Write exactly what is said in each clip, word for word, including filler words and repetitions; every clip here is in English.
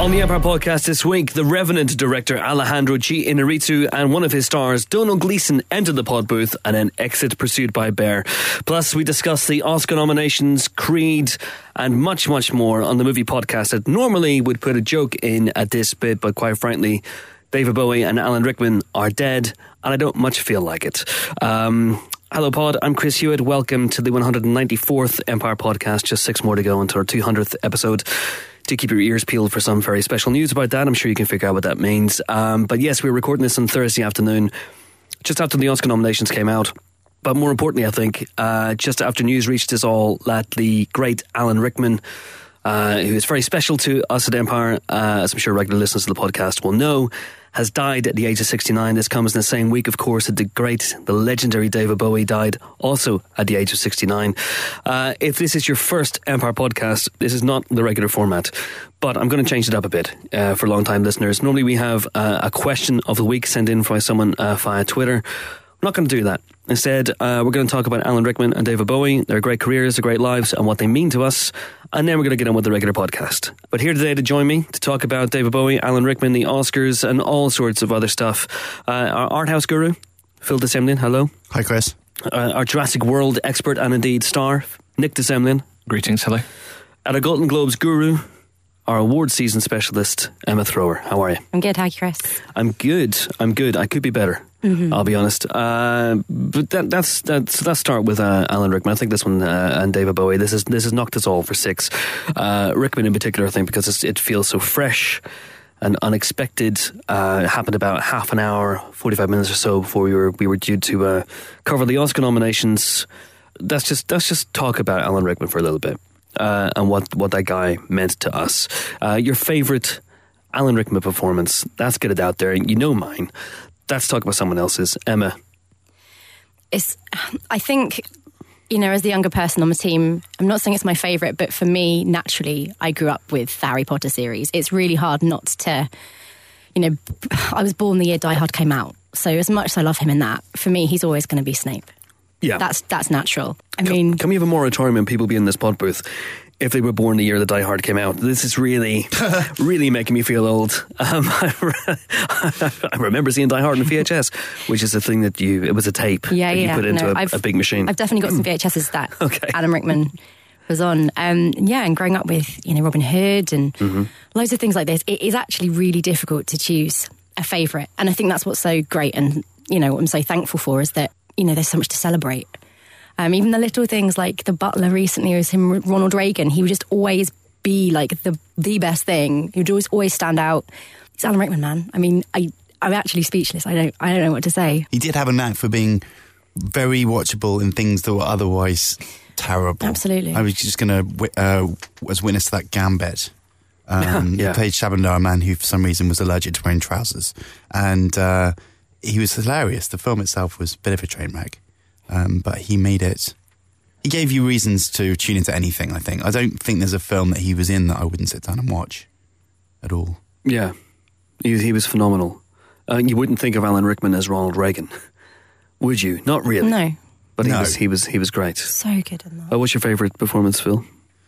On the Empire Podcast this week, the Revenant director Alejandro G. Inarritu and one of his stars, Domhnall Gleeson, enter the pod booth and then exit pursued by Bear. Plus, we discuss the Oscar nominations, Creed, and much, much more on the movie podcast that normally would put a joke in at this bit, but quite frankly, David Bowie and Alan Rickman are dead, and I don't much feel like it. Um... Hello Pod, I'm Chris Hewitt. Welcome to the one hundred ninety-fourth Empire Podcast. Just six more to go until our two hundredth episode. Do keep your ears peeled for some very special news about that. I'm sure you can figure out what that means. Um, but yes, we're recording this on Thursday afternoon, just after the Oscar nominations came out. But more importantly, I think, uh, just after news reached us all that the great Alan Rickman, uh, who is very special to us at Empire, uh, as I'm sure regular listeners to the podcast will know, has died at the age of sixty-nine. This comes in the same week, of course, that the great, the legendary David Bowie died also at the age of sixty-nine. Uh, if this is your first Empire Podcast, this is not the regular format, but I'm going to change it up a bit uh, for long-time listeners. Normally we have uh, a question of the week sent in by someone uh, via Twitter. I'm not going to do that. Instead, uh, we're going to talk about Alan Rickman and David Bowie, their great careers, their great lives, and what they mean to us. And then we're going to get on with the regular podcast. But here today to join me to talk about David Bowie, Alan Rickman, the Oscars, and all sorts of other stuff. Uh, our art house guru, Phil de Semlyen, hello. Hi, Chris. Uh, our Jurassic World expert and indeed star, Nick de Semlyen. Greetings, hello. And our Golden Globes guru, our award season specialist, Emma Thrower. How are you? I'm good, how are you, Chris? I'm good, I'm good. I could be better. Mm-hmm. I'll be honest, uh, but that, that's that's let's start with uh, Alan Rickman. I think this one uh, and David Bowie. This is this has knocked us all for six. Uh, Rickman in particular, I think, because it's, it feels so fresh and unexpected. Uh, it happened about half an hour, forty-five minutes or so before we were we were due to uh, cover the Oscar nominations. That's just let's just talk about Alan Rickman for a little bit uh, and what what that guy meant to us. Uh, your favourite Alan Rickman performance? Let's get it out there. You know mine. Let's talk about someone else's. Emma. It's, I think, you know, as the younger person on the team, I'm not saying it's my favourite, but for me, naturally, I grew up with the Harry Potter series. It's really hard not to, you know, I was born the year Die Hard came out. So as much as I love him in that, for me, he's always going to be Snape. Yeah. That's that's natural. I can, mean... Can we have a moratorium on people being in this pod booth if they were born the year that Die Hard came out? This is really, really making me feel old. Um, I remember seeing Die Hard in V H S, which is a thing that you, it was a tape yeah, that you yeah, put into no, a, a big machine. I've definitely got some V H Ses that okay. Alan Rickman was on. Um, yeah, and growing up with, you know, Robin Hood and mm-hmm. loads of things like this, it is actually really difficult to choose a favourite. And I think that's what's so great and, you know, what I'm so thankful for is that, you know, there's so much to celebrate. Um, even the little things like The Butler recently was him, Ronald Reagan. He would just always be like the the best thing. He would always always stand out. It's Alan Rickman, man. I mean, I I'm actually speechless. I don't I don't know what to say. He did have a knack for being very watchable in things that were otherwise terrible. Absolutely. I was just going to uh, was witness to that Gambit. Um, yeah. He played Shabandar, a man who for some reason was allergic to wearing trousers, and uh, he was hilarious. The film itself was a bit of a train wreck. Um, but he made it. He gave you reasons to tune into anything, I think. I don't think there's a film that he was in that I wouldn't sit down and watch at all. Yeah, he, he was phenomenal. Uh, you wouldn't think of Alan Rickman as Ronald Reagan, would you? Not really. No. But he no. was he was he was great. So good in that. Uh, what's your favourite performance, Phil?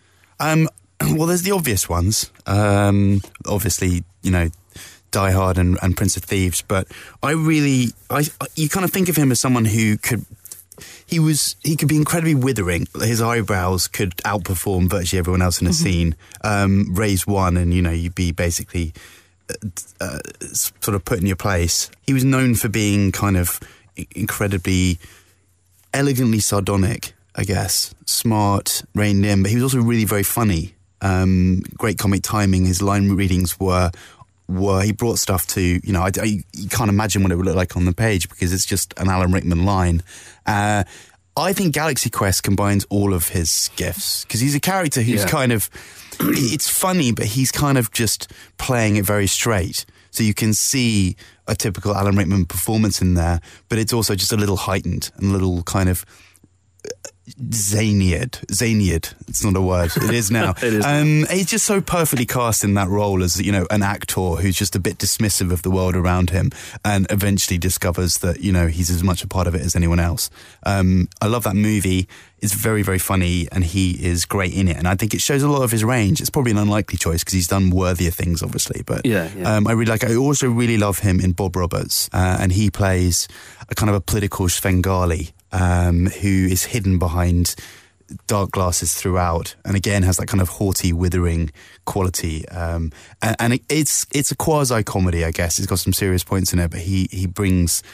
Um, well, there's the obvious ones. Um, obviously, you know, Die Hard and, and Prince of Thieves. But I really, I you kind of think of him as someone who could. He was. He could be incredibly withering. His eyebrows could outperform virtually everyone else in a mm-hmm. scene. Um, raise one, and you know you'd be basically uh, uh, sort of put in your place. He was known for being kind of incredibly elegantly sardonic, I guess, smart, reined in. But he was also really very funny. Um, great comic timing. His line readings were. Were he brought stuff to, you know, I, I, you can't imagine what it would look like on the page because it's just an Alan Rickman line. Uh, I think Galaxy Quest combines all of his gifts because he's a character who's yeah. kind of, it's funny, but he's kind of just playing it very straight. So you can see a typical Alan Rickman performance in there, but it's also just a little heightened and a little kind of zaniad. Zaniad. It's not a word. It is now. It is. Um, he's just so perfectly cast in that role as, you know, an actor who's just a bit dismissive of the world around him and eventually discovers that, you know, he's as much a part of it as anyone else. Um, I love that movie. It's very, very funny and he is great in it. And I think it shows a lot of his range. It's probably an unlikely choice because he's done worthier things, obviously. But yeah, yeah. Um, I really like I also really love him in Bob Roberts. Uh, and he plays a kind of a political Svengali um, who is hidden behind dark glasses throughout, and again has that kind of haughty, withering quality. Um, and and it, it's it's a quasi comedy, I guess. It's got some serious points in it, but he he brings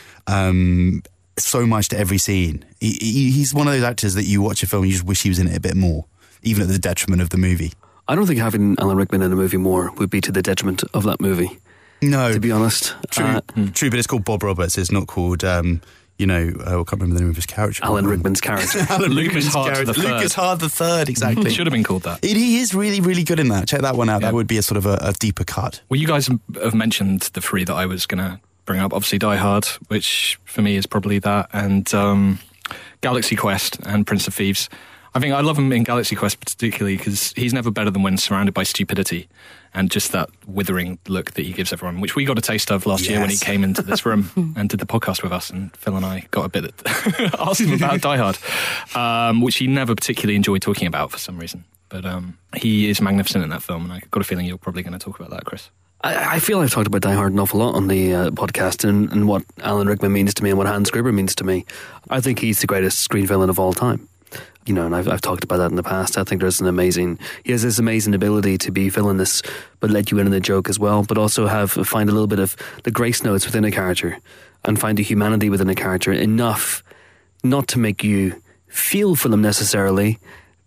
um, so much to every scene. He, he, he's one of those actors that you watch a film and you just wish he was in it a bit more, even at the detriment of the movie. I don't think having Alan Rickman in a movie more would be to the detriment of that movie. No, to be honest. True, uh, true, but it's called Bob Roberts. It's not called. Um, You know, uh, I can't remember the name of his character. Alan Rickman's character. Alan Lucas Rickman's Hart character. the third. Lucas Hart the third, exactly. Should have been called that. It, he is really, really good in that. Check that one out. Yeah. That would be a sort of a, a deeper cut. Well, you guys have mentioned the three that I was going to bring up. Obviously, Die Hard, which for me is probably that, and um, Galaxy Quest and Prince of Thieves. I think I love him in Galaxy Quest particularly because he's never better than when surrounded by stupidity and just that withering look that he gives everyone, which we got a taste of last Yes. year when he came into this room and did the podcast with us, and Phil and I got a bit asked him about Die Hard, um, which he never particularly enjoyed talking about for some reason. But um, he is magnificent in that film, and I got a feeling you're probably going to talk about that, Chris. I, I feel I've talked about Die Hard an awful lot on the uh, podcast and, and what Alan Rickman means to me and what Hans Gruber means to me. I think he's the greatest screen villain of all time. You know, and I've, I've talked about that in the past. I think there's an amazing, he has this amazing ability to be villainous, but let you in on the joke as well, but also have, find a little bit of the grace notes within a character and find the humanity within a character enough not to make you feel for them necessarily,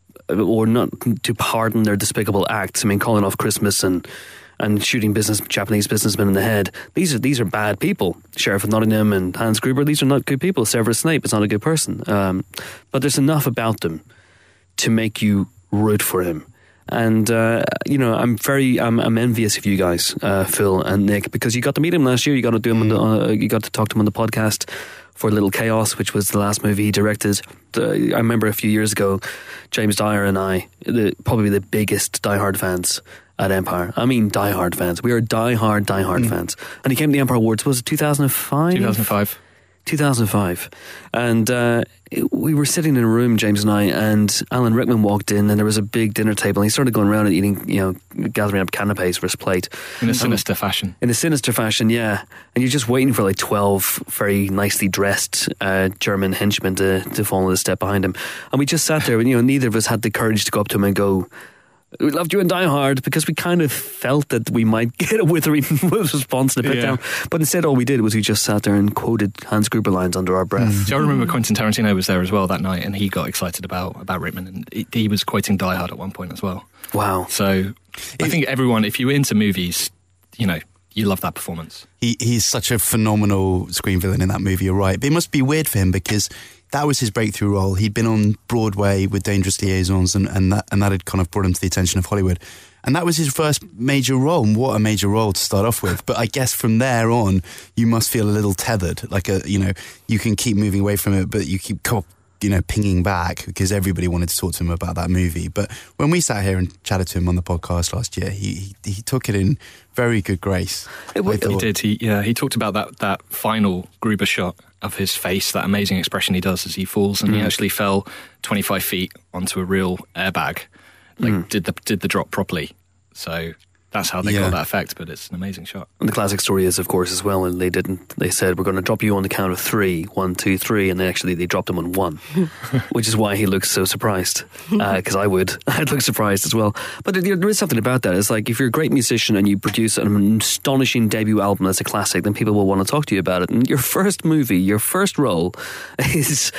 or not to pardon their despicable acts. I mean, calling off Christmas and and shooting business Japanese businessmen in the head. These are these are bad people. Sheriff of Nottingham and Hans Gruber, these are not good people. Severus Snape is not a good person. Um, but there's enough about them to make you root for him. And, uh, you know, I'm very, I'm, I'm envious of you guys, uh, Phil and Nick, because you got to meet him last year. You got to do him on the, uh, you got to talk to him on the podcast for Little Chaos, which was the last movie he directed. The, I remember a few years ago, James Dyer and I, the, probably the biggest Die Hard fans at Empire. I mean, Die Hard fans. We are die hard, die hard mm. fans. And he came to the Empire Awards, was it two thousand five? two thousand five. two thousand five. And uh, we were sitting in a room, James and I, and Alan Rickman walked in, and there was a big dinner table, and he started going around and eating, you know, gathering up canapes for his plate. In a sinister um, fashion. In a sinister fashion, yeah. And you're just waiting for like twelve very nicely dressed uh, German henchmen to, to follow the step behind him. And we just sat there, and, you know, neither of us had the courage to go up to him and go, "We loved you in Die Hard," because we kind of felt that we might get a withering response and a bit Yeah. down. But instead, all we did was we just sat there and quoted Hans Gruber lines under our breath. Mm. So I remember Quentin Tarantino was there as well that night, and he got excited about, about Rickman, and he, he was quoting Die Hard at one point as well. Wow. So I think everyone, if you're into movies, you know, you love that performance. He He's such a phenomenal screen villain in that movie, you're right. But it must be weird for him because that was his breakthrough role. He'd been on Broadway with Dangerous Liaisons, and, and, that, and that had kind of brought him to the attention of Hollywood. And that was his first major role, and what a major role to start off with. But I guess from there on, you must feel a little tethered. Like, a, you know, you can keep moving away from it, but you keep, you know, pinging back because everybody wanted to talk to him about that movie. But when we sat here and chatted to him on the podcast last year, he he, he took it in very good grace. It, He did. He yeah. He talked about that that final Gruber shot of his face, that amazing expression he does as he falls, and mm. he actually fell twenty-five feet onto a real airbag. Like mm. did the did the drop properly. So that's how they yeah. got that effect. But it's an amazing shot. And the classic story is, of course, as well, and they didn't. They said, "We're going to drop you on the count of three, one, two, three," and they actually they dropped him on one, which is why he looks so surprised. Because uh, I would, I'd look surprised as well. But there, there is something about that. It's like if you're a great musician and you produce an astonishing debut album that's a classic, then people will want to talk to you about it. And your first movie, your first role, is,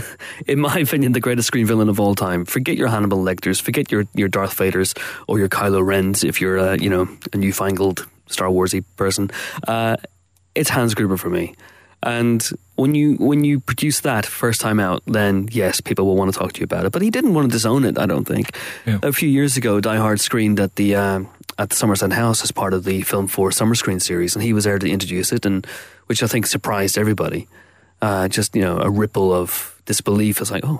in my opinion, the greatest screen villain of all time. Forget your Hannibal Lecters, forget your your Darth Vaders or your Kylo Rens if you're uh, you know, a newfangled Star Warsy person. Uh, it's Hans Gruber for me. And when you when you produce that first time out, then yes, people will want to talk to you about it. But he didn't want to disown it, I don't think. Yeah. A few years ago, Die Hard screened at the uh, at the Somerset House as part of the Film four Summer Screen series, and he was there to introduce it, and which I think surprised everybody. Uh, just, you know, a ripple of disbelief. It's like, oh,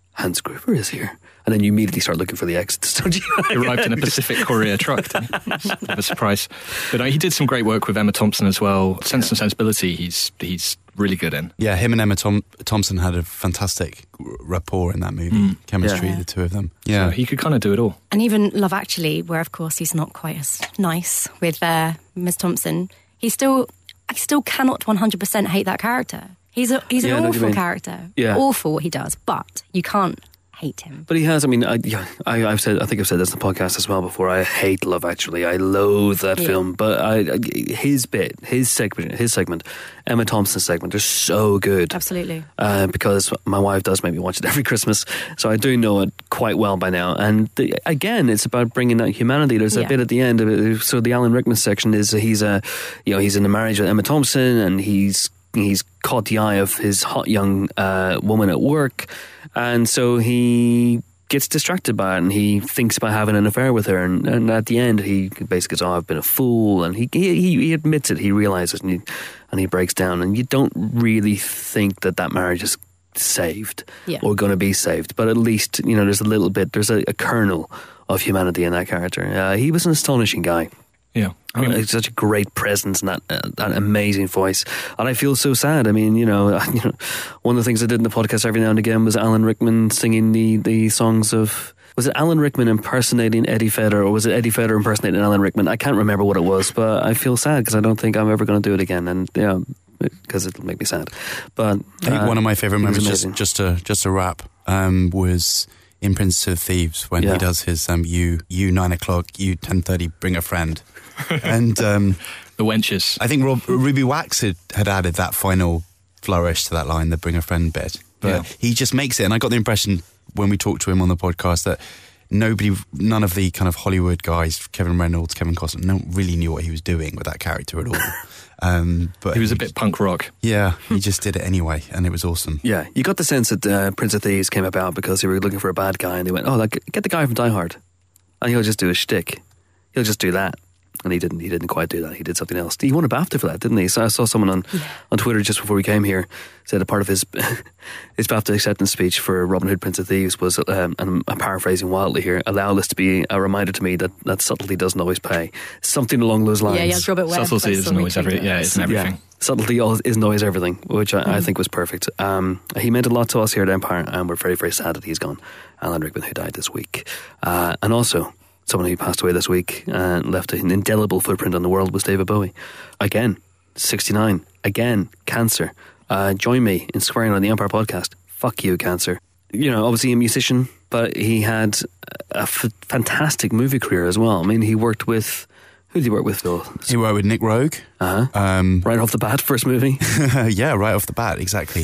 Hans Gruber is here. And then you immediately start looking for the exits, don't you? He arrived in a Pacific Courier truck. Didn't he? It's a bit of a surprise. But uh, he did some great work with Emma Thompson as well. Sense and Sensibility, he's he's really good in. Yeah, him and Emma Tom- Thompson had a fantastic rapport in that movie. Mm. Chemistry, yeah. the two of them. Yeah, so he could kind of do it all. And even Love Actually, where of course he's not quite as nice with uh, Miss Thompson, he still, I still cannot one hundred percent hate that character. He's a, he's Yeah, I an know what you awful mean. character. Yeah. Awful what he does, but you can't hate him. But he has, I mean, I, yeah, I, I've said, I think I've said this in the podcast as well before. I hate Love Actually. I loathe that Yeah. film. But I, I, his bit, his segment, his segment, Emma Thompson's segment, they're so good. Absolutely. Uh, because my wife does make me watch it every Christmas, so I do know it quite well by now. And the, again, it's about bringing out humanity. There's a Yeah. bit at the end of it. So the Alan Rickman section is he's a, you know, he's in a marriage with Emma Thompson, and he's he's caught the eye of his hot young uh, woman at work, and so he gets distracted by it, and he thinks about having an affair with her, and, and at the end he basically goes, oh, I've been a fool, and he he, he admits it, he realizes, and he, and he breaks down, and you don't really think that that marriage is saved Yeah. or going to be saved, but at least, you know, there's a little bit, there's a, a kernel of humanity in that character. Uh, he was an astonishing guy. Yeah. I mean, it's such a great presence and that, uh, that amazing voice. And I feel so sad. I mean, you know, you know, one of the things I did in the podcast every now and again was Alan Rickman singing the, the songs of... Was it Alan Rickman impersonating Eddie Vedder, or was it Eddie Vedder impersonating Alan Rickman? I can't remember what it was, but I feel sad because I don't think I'm ever going to do it again. And, yeah, because it'll make me sad. But I think uh, one of my favourite it was moments, just, amazing. just to just to wrap, um, was in Prince of Thieves when Yeah. he does his um, you you nine o'clock, you ten thirty, bring a friend, and um, The Wenches. I think Rob, Ruby Wax had, had added that final flourish to that line, the bring a friend bit. But Yeah. he just makes it, and I got the impression when we talked to him on the podcast that nobody, none of the kind of Hollywood guys, Kevin Reynolds, Kevin Costner, no one really knew what he was doing with that character at all. Um, but He was a bit punk rock. yeah, he just did it anyway, and it was awesome. Yeah, you got the sense that uh, Prince of Thieves came about because they were looking for a bad guy, and they went, "Oh, like, get the guy from Die Hard, and he'll just do a shtick. He'll just do that." And he didn't. He didn't quite do that. He did something else. He won a BAFTA for that, didn't he? So I saw someone on on Twitter just before we came here said a part of his his BAFTA acceptance speech for Robin Hood, Prince of Thieves was, um, and I'm paraphrasing wildly here, allow this to be a reminder to me that, that subtlety doesn't always pay. Something along those lines. Yeah, yeah, Robert Webb. Subtlety I saw isn't always retweet every, it. yeah, isn't everything. Yeah. Subtlety al- isn't always everything, which I, I think was perfect. Um, he meant a lot to us here at Empire, and we're very, very sad that he's gone. Alan Rickman, who died this week. Uh, and also, someone who passed away this week and left an indelible footprint on the world was David Bowie. Again, sixty-nine. Again, cancer. Uh, join me in swearing on the Empire podcast. Fuck you, cancer. You know, obviously a musician, but he had a f- fantastic movie career as well. I mean, he worked with... Who did he work with, Phil? He worked with Nick Rogue. Uh-huh. Um, Right off the bat, first movie. yeah, right off the bat, exactly.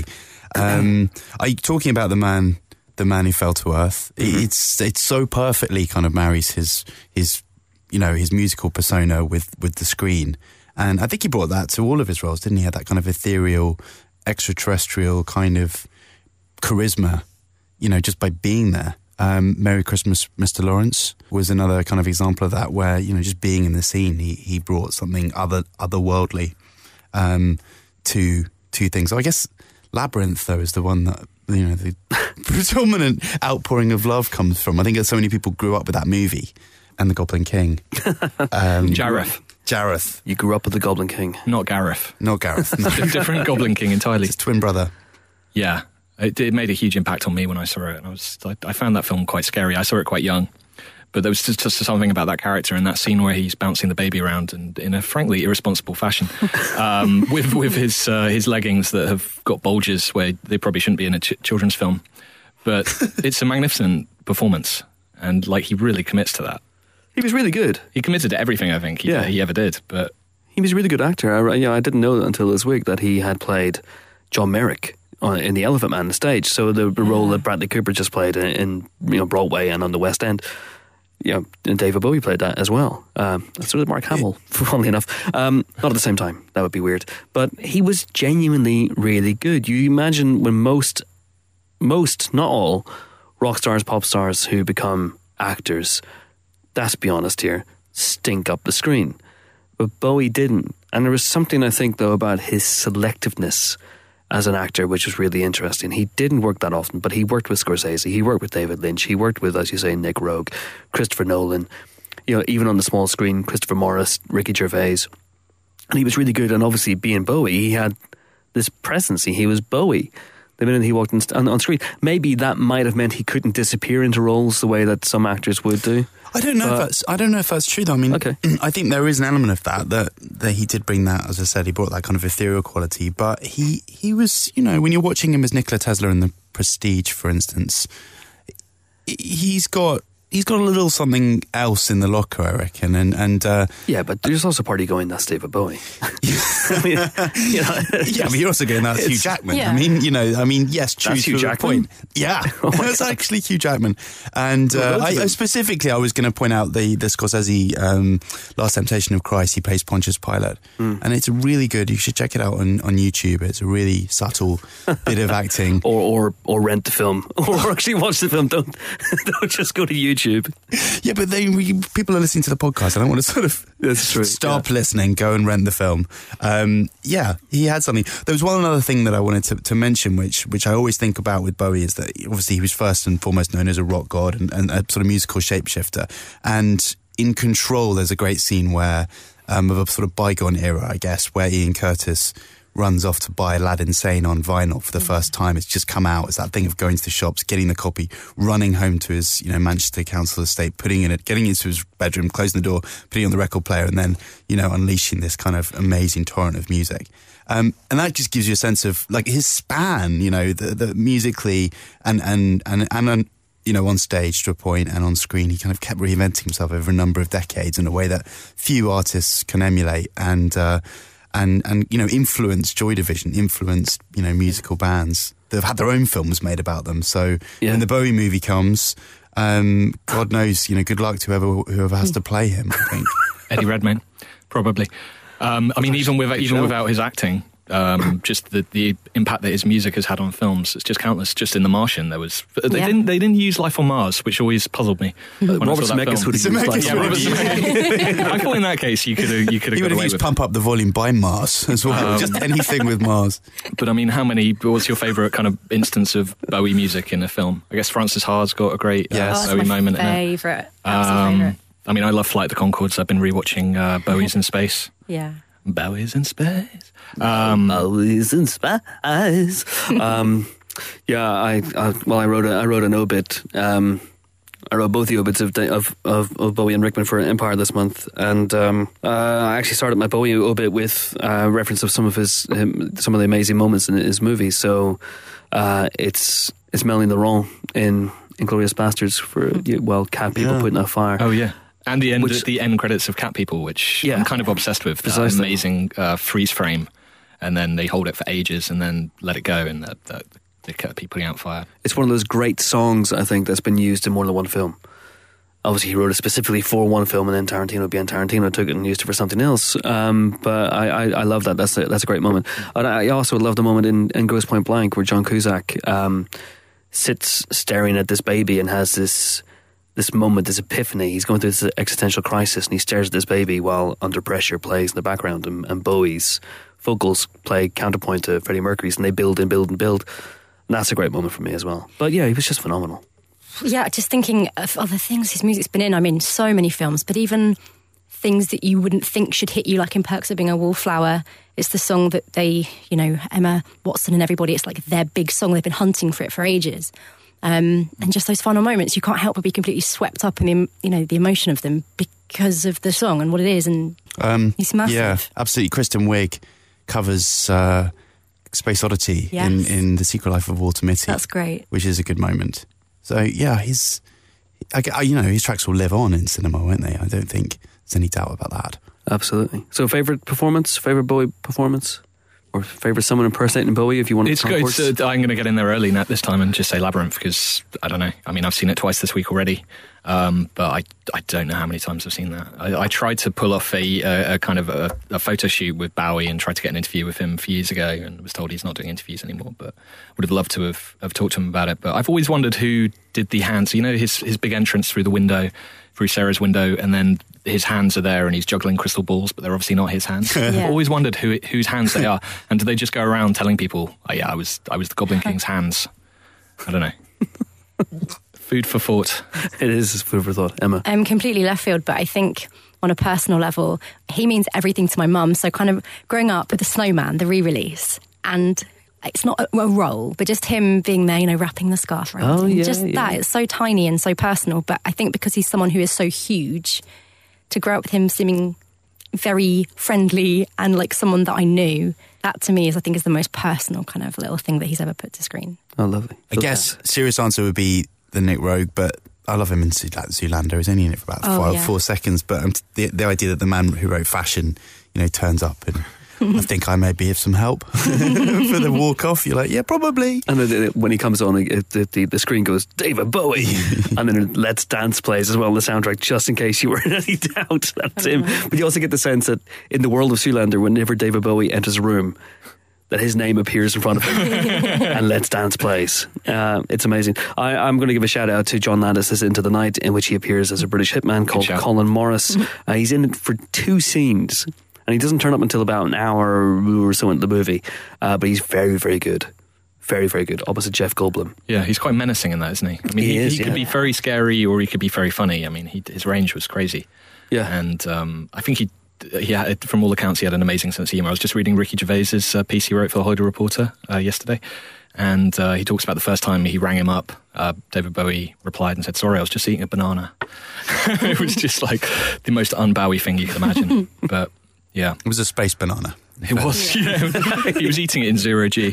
Um, I talking about the man, the man who fell to earth. Mm-hmm. It's it's so perfectly kind of marries his his you know his musical persona with with the screen, and I think he brought that to all of his roles, didn't he? He had that kind of ethereal, extraterrestrial kind of charisma, you know, just by being there. Um, Merry Christmas, Mister Lawrence was another kind of example of that, where, you know, just being in the scene, he he brought something other otherworldly um, to to things. So I guess Labyrinth, though, is the one that, you know, the predominant outpouring of love comes from. I think that so many people grew up with that movie and the Goblin King. Um, Jareth, Jareth, You grew up with the Goblin King. not Gareth. not Gareth. No. Different Goblin King entirely. His twin brother. Yeah, it, it made a huge impact on me when I saw it. And I was, I, I found that film quite scary. I saw it quite young, but there was just, just something about that character and that scene where he's bouncing the baby around and in a frankly irresponsible fashion, um, with with his uh, his leggings that have got bulges where they probably shouldn't be in a ch- children's film. But it's a magnificent performance, and like he really commits to that. He was really good. He committed to everything I think he, Yeah. he ever did. But He was a really good actor. I, you know, I didn't know until this week that he had played John Merrick on, in The Elephant Man on stage. So the, the role that Bradley Cooper just played in, in you know Broadway and on the West End, you know, and David Bowie played that as well. Um, so did Mark Hamill, funnily enough. Um, not at the same time. That would be weird. But he was genuinely really good. You imagine when most, most, not all, rock stars, pop stars who become actors, let's be honest here, stink up the screen. But Bowie didn't. And there was something, I think, though, about his selectiveness as an actor, which was really interesting. He didn't work that often, but he worked with Scorsese, he worked with David Lynch, he worked with, as you say, Nick Rogue, Christopher Nolan, you know, even on the small screen, Christopher Morris, Ricky Gervais. And he was really good. And obviously, being Bowie, he had this presence. He was Bowie the minute he walked in, on, on screen. Maybe that might have meant he couldn't disappear into roles the way that some actors would do. I don't know But- if that's I don't know if that's true though. I mean, Okay. I think there is an element of that, that that he did bring that, as I said, he brought that kind of ethereal quality. But he he was, you know, when you're watching him as Nikola Tesla in The Prestige, for instance, he's got he's got a little something else in the locker, I reckon, and and uh, Yeah, but there's also a party going, that's David Bowie. I mean, you know, yeah, but you're also getting that Hugh It's- Jackman. Yeah. I mean, you know, I mean, yes, choose Hugh for the Jackman? point. Yeah, Oh my that's God. actually Hugh Jackman. And Well, uh, both of I, them. specifically, I was going to point out the the Scorsese um, Last Temptation of Christ. He plays Pontius Pilate, Hmm. and it's really good. You should check it out on, on YouTube. It's a really subtle bit of acting. or, or or rent the film, or actually watch the film. Don't don't just go to YouTube. Yeah, but they we, people are listening to the podcast. I don't want to sort of That's true, stop listening, go and rent the film. Um, yeah, he had something. There was one other thing that I wanted to, to mention, which which I always think about with Bowie, is that obviously he was first and foremost known as a rock god and, and a sort of musical shapeshifter. And in Control, there's a great scene where um, of a sort of bygone era, I guess, where Ian Curtis runs off to buy Aladdin Sane on vinyl for the first time. It's just come out. It's that thing of going to the shops, getting the copy, running home to his, you know, Manchester council estate, putting in it, getting into his bedroom, closing the door, putting it on the record player, and then, you know, unleashing this kind of amazing torrent of music. Um, and that just gives you a sense of like his span, you know, the, the musically and and and and. and you know, on stage to a point and on screen, he kind of kept reinventing himself over a number of decades in a way that few artists can emulate, and uh, and and you know, influenced Joy Division, influenced, you know, musical bands that have had their own films made about them. So Yeah. when the Bowie movie comes, um, God knows, you know, good luck to whoever whoever has to play him, I think. Eddie Redmayne, probably. Um, I mean, even without even show. without his acting, um, just the the impact that his music has had on films, it's just countless. Just in The Martian, there was they Yeah. didn't they didn't use Life on Mars, which always puzzled me. when I Robert saw that Zemeckis film. would have used Zemeckis like Yeah, Robert Zemeckis. I thought in that case you could have you could have He got would have away used with Pump Up the Volume by Mars as well. Um, Just anything with Mars. it. But I mean, how many? What's your favourite kind of instance of Bowie music in a film? I guess Francis Ha's got a great uh, Yes. Oh, that's Bowie my moment in it. favourite. Absolute Um, favourite. I mean, I love Flight of the Conchords. I've been rewatching uh, Bowie's in Space. Yeah. Bowie's in Space. Um, Always in spies. um, yeah, I, I well, I wrote a I wrote an obit. Um, I wrote both the obits of, of of of Bowie and Rickman for Empire this month, and um, uh, I actually started my Bowie obit with uh, reference of some of his him, some of the amazing moments in his movies. So uh, it's it's Melanie Laurent in Inglourious Bastards for well, cat people Yeah. putting out fire. Oh yeah, and the end Which- the end credits of Cat People, which Yeah. I'm kind of obsessed with. That Precisely. amazing uh, freeze frame, and then they hold it for ages and then let it go, and the, the, the cat people putting out fire. It's one of those great songs, I think, that's been used in more than one film. Obviously, he wrote it specifically for one film, and then Tarantino, being Tarantino, took it and used it for something else. Um, but I, I, I love that. That's a, that's a great moment. And I also love the moment in, in Grosse Point Blank where John Cusack um, sits staring at this baby and has this this moment, this epiphany. He's going through this existential crisis, and he stares at this baby while Under Pressure plays in the background, and, and Bowie's vocals play counterpoint to Freddie Mercury's, and they build and build and build. And that's a great moment for me as well. But yeah, he was just phenomenal. Yeah, just thinking of other things his music's been in. I mean, so many films, but even things that you wouldn't think should hit you, like in Perks of Being a Wallflower. It's the song that they, you know, Emma Watson and everybody, it's like their big song. They've been hunting for it for ages. Um, and just those final moments, you can't help but be completely swept up in the, you know, the emotion of them because of the song and what it is. And Um, He's massive. Yeah, absolutely. Kristen Wiig covers uh, Space Oddity Yes. in, in The Secret Life of Walter Mitty. that's great. Which is a good moment. So yeah, he's, I, I- you know, his tracks will live on in cinema, won't they? I don't think there's any doubt about that. Absolutely. So, favourite performance? Favourite Bowie performance? Or favourite someone impersonating Bowie, if you want to It's come good. forward? It's, uh, I'm going to get in there early this time and just say Labyrinth because I don't know. I mean, I've seen it twice this week already, um, but I I don't know how many times I've seen that. I, I tried to pull off a, a, a kind of a, a photo shoot with Bowie and tried to get an interview with him a few years ago and was told he's not doing interviews anymore. But would have loved to have, have talked to him about it. But I've always wondered who did the hands. You know, his his big entrance through the window through Sarah's window, and then his hands are there and he's juggling crystal balls, but they're obviously not his hands. Yeah. I've always wondered who whose hands they are, and do they just go around telling people, "Oh yeah, I was I was the Goblin King's hands"? I don't know. Food for thought. It is food for thought. Emma. Um, completely left field, but I think on a personal level, he means everything to my mum. So kind of growing up with the Snowman, the re-release, and it's not a, a role, but just him being there, you know, wrapping the scarf around Oh, him. yeah, just yeah. that, it's so tiny and so personal. But I think because he's someone who is so huge, to grow up with him seeming very friendly and like someone that I knew, that to me is, I think, is the most personal kind of little thing that he's ever put to screen. Oh, lovely. I guess serious answer would be the Nick Rogue, but I love him in Zool- Zoolander. He's only in it for about Oh, five, yeah. four seconds, but um, the the idea that the man who wrote Fashion, you know, turns up and I think I may be of some help for the walk off. You're like, yeah, probably. And then when he comes on, it, the, the, the screen goes, David Bowie. And then Let's Dance plays as well, the soundtrack, just in case you were in any doubt. That's him. But you also get the sense that in the world of Zoolander, whenever David Bowie enters a room, that his name appears in front of him and Let's Dance plays. Uh, it's amazing. I, I'm going to give a shout out to John Landis' Into the Night, in which he appears as a British hitman called shout. Colin Morris. Uh, he's in it for two scenes. And he doesn't turn up until about an hour or so into the movie. Uh, but he's very, very good. Very, very good. Opposite Jeff Goldblum. Yeah, he's quite menacing in that, isn't he? I mean, He he, is, he yeah. could be very scary or he could be very funny. I mean, he, his range was crazy. Yeah. And um, I think he, he had, from all accounts, he had an amazing sense of humour. I was just reading Ricky Gervais's uh, piece he wrote for the Hollywood Reporter uh, yesterday. And uh, he talks about the first time he rang him up. Uh, David Bowie replied and said, "Sorry, I was just eating a banana." It was just like the most un-Bowie thing you could imagine. But yeah, It was a space banana. it was. Yeah. He was eating it in zero G.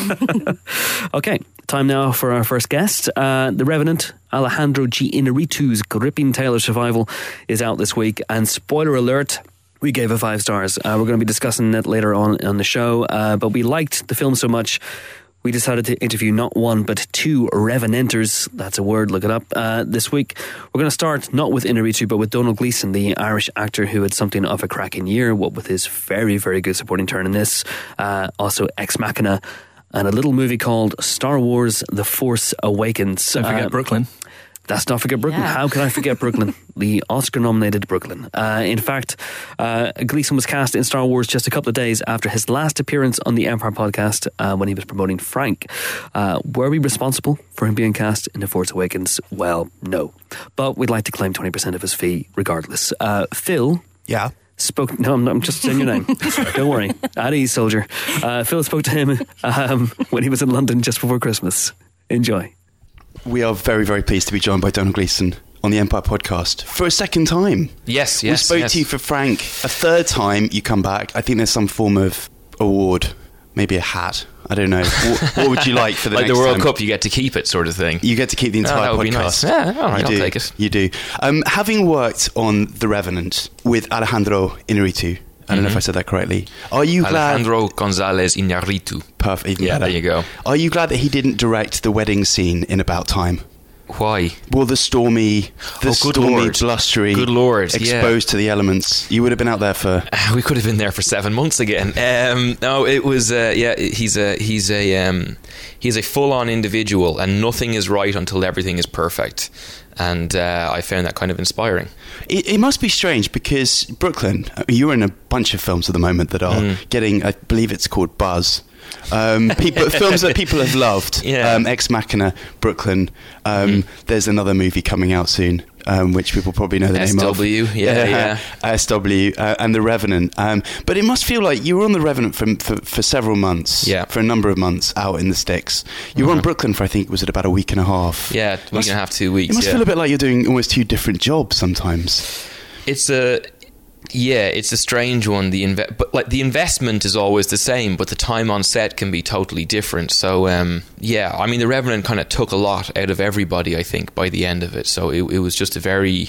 Okay, time now for our first guest. Uh, the Revenant, Alejandro G. Inarritu's gripping tale of survival is out this week. And spoiler alert, we gave it five stars. Uh, we're going to be discussing it later on on the show. Uh, but we liked the film so much, we decided to interview not one but two Revenanters. That's a word, look it up. Uh, this week, we're going to start not with Inarritu, but with Donald Gleeson, the Irish actor who had something of a cracking year, what with his very, very good supporting turn in this. Uh, also, Ex Machina, and a little movie called Star Wars The Force Awakens. Don't forget Uh, Brooklyn. That's not forget Brooklyn. Yeah. How can I forget Brooklyn? The Oscar-nominated Brooklyn. Uh, in fact, uh, Gleeson was cast in Star Wars just a couple of days after his last appearance on the Empire podcast uh, when he was promoting Frank. Uh, were we responsible for him being cast in The Force Awakens? Well, no. But we'd like to claim twenty percent of his fee regardless. Uh, Phil... Yeah. Spoke. No, I'm, I'm just saying your name. Don't worry. At ease, soldier. Uh, Phil spoke to him um, when he was in London just before Christmas. Enjoy. We are very, very pleased to be joined by Donald Gleeson on the Empire podcast for a second time. Yes, We yes, spoke yes. to you for Frank. A third time you come back. I think there's some form of award, maybe a hat. I don't know. what, what would you like for the like next the World time? Cup, you get to keep it, sort of thing. You get to keep the entire Oh, that would be podcast. nice. Yeah, all right, you I'll do. take it. You do. Um, having worked on The Revenant with Alejandro Inarritu, I don't know if I said that correctly. Are you glad? Alejandro González Iñárritu. Perfect. Even Yeah, better. there you go. Are you glad that he didn't direct the wedding scene in About Time? Why? Well, the stormy, the Oh, good stormy, Lord. blustery, Good Lord, yeah. exposed to the elements. You would have been out there for. We could have been there for seven months again. Um, no, it was. Uh, yeah, he's a he's a um, he's a full-on individual, and nothing is right until everything is perfect. And uh, I found that kind of inspiring. It, it must be strange because Brooklyn, I mean, you're in a bunch of films at the moment that are Mm. getting, I believe it's called buzz. Um, people, films that people have loved. Yeah. Um, Ex Machina, Brooklyn. Um, Mm. There's another movie coming out soon, um, which people probably know the S name of. W, yeah, yeah. S W, uh, and The Revenant. Um, but it must feel like you were on The Revenant for, for, for several months. Yeah. For a number of months out in the sticks. You were on Mhm. Brooklyn for, I think, was it about a week and a half? Yeah, week Must- and a half, two weeks. It must yeah. feel a bit like you're doing almost two different jobs sometimes. It's a yeah, it's a strange one. The inve- but like the investment is always the same, but the time on set can be totally different. So um, yeah, I mean, The Revenant kind of took a lot out of everybody, I think, by the end of it. So it, it was just a very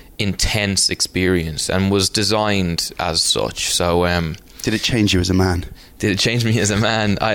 intense experience and was designed as such. So um, Did it change you as a man? did it change me as a man? I,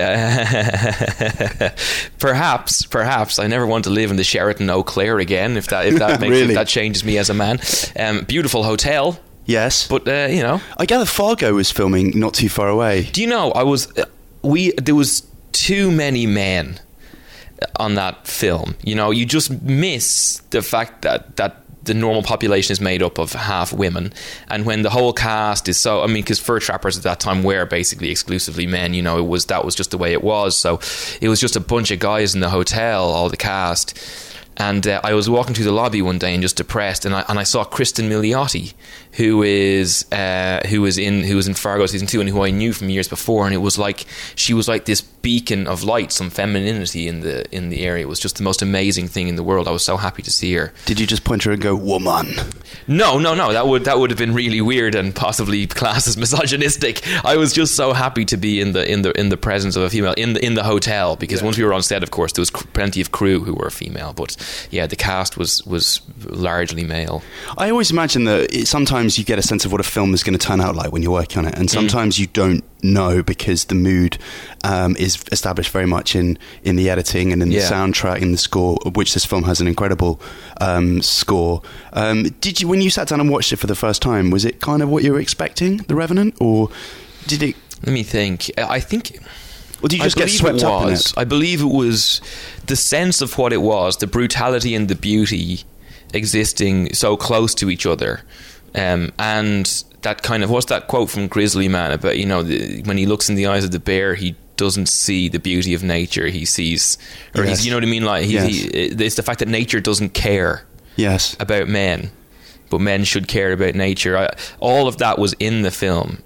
I perhaps, perhaps. I never want to live in the Sheraton Eau Claire again. If that, if that makes Really? if that changes me as a man. Um, beautiful hotel, Yes. but uh, you know. I gather Fargo was filming not too far away. Do you know? I was uh, we there was too many men on that film. You know, you just miss the fact that that the normal population is made up of half women, and when the whole cast is so, I mean, because Fur Trappers at that time were basically exclusively men, you know, it was that was just the way it was. So it was just a bunch of guys in the hotel, all the cast. And uh, I was walking through the lobby one day and just depressed, and I and I saw Kristen Milioti, who is uh, who was in who was in Fargo season two, and who I knew from years before. And it was like she was like this beacon of light, some femininity in the in the area. It was just the most amazing thing in the world. I was so happy to see her. Did you just point her and go, "Woman"? No, no, no. That would that would have been really weird and possibly classed as misogynistic. I was just so happy to be in the in the in the presence of a female in the in the hotel, because yeah. once we were on set, of course, there was plenty of crew who were female, but yeah, the cast was was largely male. I always imagine that it, sometimes you get a sense of what a film is going to turn out like when you're working on it, and sometimes mm. you don't know, because the mood um, is established very much in, in the editing and in the yeah. soundtrack and the score, of which this film has an incredible um, score. Um, did you, when you sat down and watched it for the first time, was it kind of what you were expecting, The Revenant, or did it? Let me think. I think. Or did you just get swept up in it? I believe it was the sense of what it was, the brutality and the beauty existing so close to each other, um, and that kind of, what's that quote from Grizzly Man about, you know, the, when he looks in the eyes of the bear, he doesn't see the beauty of nature, he sees, or yes. he's, you know what I mean, like he, yes. he, it's the fact that nature doesn't care yes. about men, but men should care about nature. I, all of that was in the film.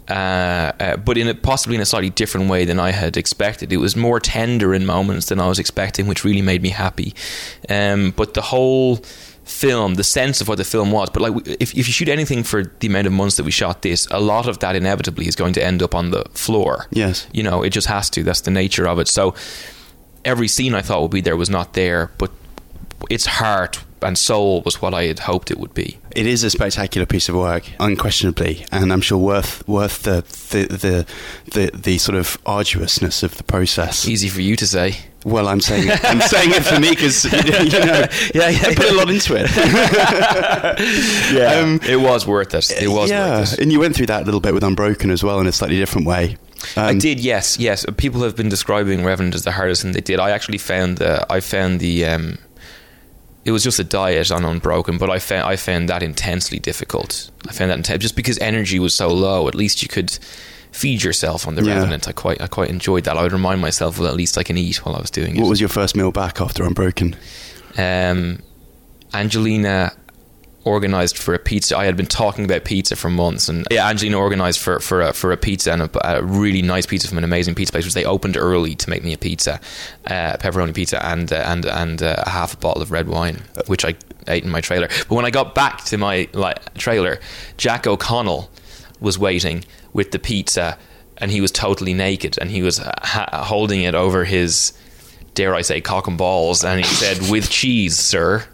Uh, uh, but in a, possibly in a slightly different way than I had expected. It was more tender in moments than I was expecting, which really made me happy. Um, but the whole film, the sense of what the film was, but like if, if you shoot anything for the amount of months that we shot this, a lot of that inevitably is going to end up on the floor. Yes. You know, it just has to. That's the nature of it. So every scene I thought would be there was not there, but its heart and soul was what I had hoped it would be. It is a spectacular piece of work, unquestionably, and I'm sure worth worth the the the, the, the sort of arduousness of the process. Easy for you to say. Well, I'm saying it, I'm saying it for me because you know, yeah, yeah, I put a lot into it. yeah, um, it was worth it. It was yeah, worth it. And you went through that a little bit with Unbroken as well, in a slightly different way. Um, I did, yes, yes. People have been describing Revenant as the hardest thing they did. I actually found the I found the. Um, It was just a diet on Unbroken, but I found I found that intensely difficult. I found that intense just because energy was so low. At least you could feed yourself on the yeah. Revenant. I quite I quite enjoyed that. I would remind myself, well, at least I can eat while I was doing it. What was your first meal back after Unbroken? Um, Angelina organised for a pizza. I had been talking about pizza for months, and yeah, Angelina organised for for a, for a pizza, and a, a really nice pizza from an amazing pizza place, which they opened early to make me a pizza, uh, pepperoni pizza, and uh, and and uh, a half a bottle of red wine, which I ate in my trailer. But when I got back to my like trailer, Jack O'Connell was waiting with the pizza, and he was totally naked, and he was ha- holding it over his, dare I say, cock and balls, and he said, "With cheese, sir."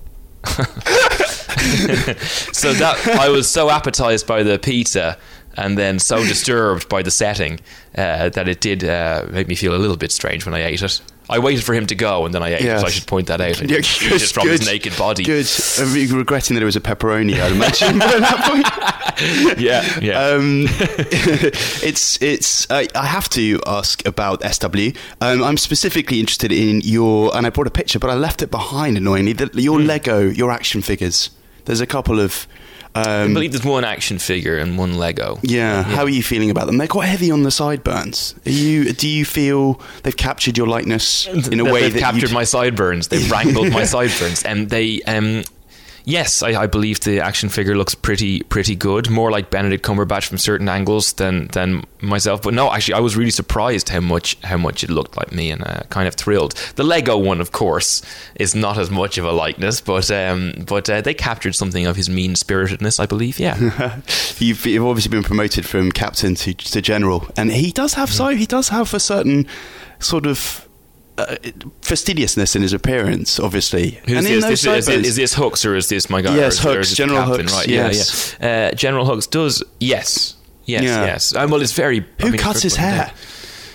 So that I was so appetized by the pizza, and then so disturbed by the setting uh, that it did uh, make me feel a little bit strange when I ate it. I waited for him to go, and then I ate yes. it, so I should point that out. Yeah, good, just from good, his naked body. Good. I'm regretting that it was a pepperoni, I'd imagine, by that point. Yeah, yeah. Um, it's, it's, uh, I have to ask about S W. Um, I'm specifically interested in your, and I brought a picture, but I left it behind, annoyingly, the, your mm. Lego, your action figures. There's a couple of... Um, I believe there's one action figure and one Lego. Yeah. yeah. How are you feeling about them? They're quite heavy on the sideburns. Are you? Do you feel they've captured your likeness in a they, way they've that captured you'd... my sideburns? They've wrangled my sideburns, and they. Um, yes, I, I believe the action figure looks pretty pretty good. More like Benedict Cumberbatch from certain angles than than myself. But no, actually, I was really surprised how much how much it looked like me, and uh, kind of thrilled. The Lego one, of course, is not as much of a likeness, but um, but uh, they captured something of his mean spiritedness, I believe. Yeah, you've, you've obviously been promoted from captain to to general, and he does have so he does have a certain sort of. Uh, fastidiousness in his appearance, obviously. Who's and this? This, is, is this Hooks or is this my guy? Yes, or is, Hooks. or is General Captain, Hooks. Right? Yes. Yeah, yeah. Uh, General Hooks does. Yes, yes, yeah. yes. Um, well, it's very. Who I mean, cuts his hair?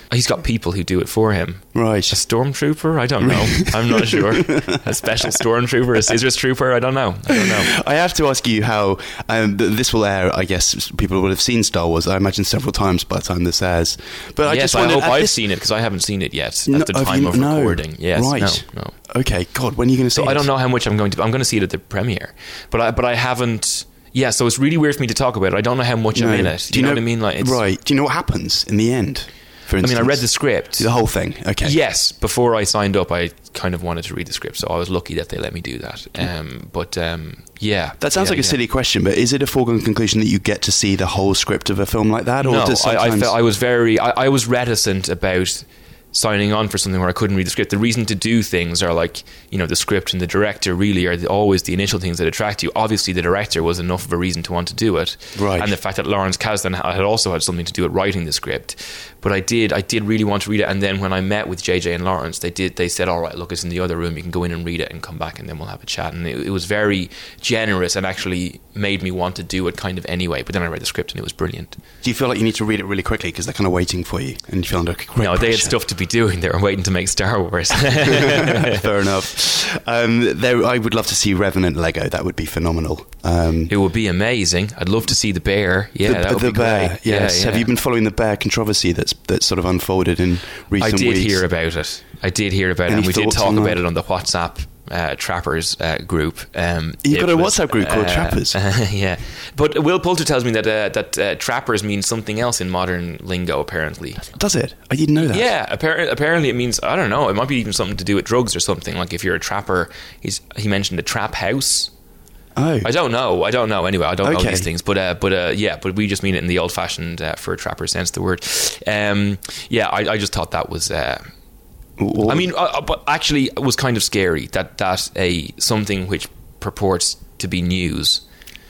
He's got people who do it for him. Right. A stormtrooper? I don't know. I'm not sure. A special stormtrooper, a scissors trooper? I don't know. I don't know. I have to ask you how um, th- this will air. I guess people will have seen Star Wars, I imagine, several times by the time this airs. But I yes, just I wondered, hope at I've this- seen it, because I haven't seen it yet No, at the have time you- of no. recording. Yes, Right. no, no. Okay, God, when are you going to see So it? I don't know how much I'm going to. I'm going to see it at the premiere, but I but I haven't. Yeah, so it's really weird for me to talk about it. I don't know how much I'm in it. Do you, know, what I mean? Like, it's, right. Do you know what happens in the end? For I instance, mean, I read the script. the whole thing. Okay. Yes, before I signed up, I kind of wanted to read the script, so I was lucky that they let me do that. Um, but um, yeah, That sounds yeah, like a yeah. silly question, but is it a foregone conclusion that you get to see the whole script of a film like that? Or No, does I, I, sometimes- felt, I was very, I, I was reticent about signing on for something where I couldn't read the script. The reason to do things are like, you know, the script and the director really are the, always the initial things that attract you. Obviously, the director was enough of a reason to want to do it, Right. and the fact that Lawrence Kasdan had also had something to do with writing the script. But I did, I did really want to read it. And then when I met with J J and Lawrence, they did, they said, "All right, look, it's in the other room. You can go in and read it and come back, and then we'll have a chat." And it, it was very generous and actually made me want to do it kind of anyway. But then I read the script and it was brilliant. Do you feel like you need to read it really quickly because they're kind of waiting for you, and you feel under great No, they had pressure? stuff to be doing. They were waiting to make Star Wars. Fair enough. Um, there, I would love to see Revenant Lego. That would be phenomenal. Um, It would be amazing. I'd love to see the bear. Yeah, the, that would the be bear. great. Yes. Yeah, Have yeah. you been following the bear controversy that's that's sort of unfolded in I recent did weeks? hear about it. I did hear about it, Any and we did thoughts talk on about that? it on the WhatsApp uh, Trappers uh, group. Um, You've it got a was, WhatsApp group called uh, Trappers? yeah, but Will Poulter tells me that uh, that uh, Trappers means something else in modern lingo. Apparently, Does it? I didn't know that. yeah. Apparently, apparently it means, I don't know. It might be even something to do with drugs or something. Like if you're a trapper, he's, he mentioned a trap house. Oh. I don't know. I don't know. Anyway, I don't know Okay. these things. But uh, but uh, yeah, but we just mean it in the old-fashioned uh, for a trapper sense of the word. Um, yeah, I, I just thought that was. Uh, Or- I mean, uh, but actually, it was kind of scary that that a something which purports to be news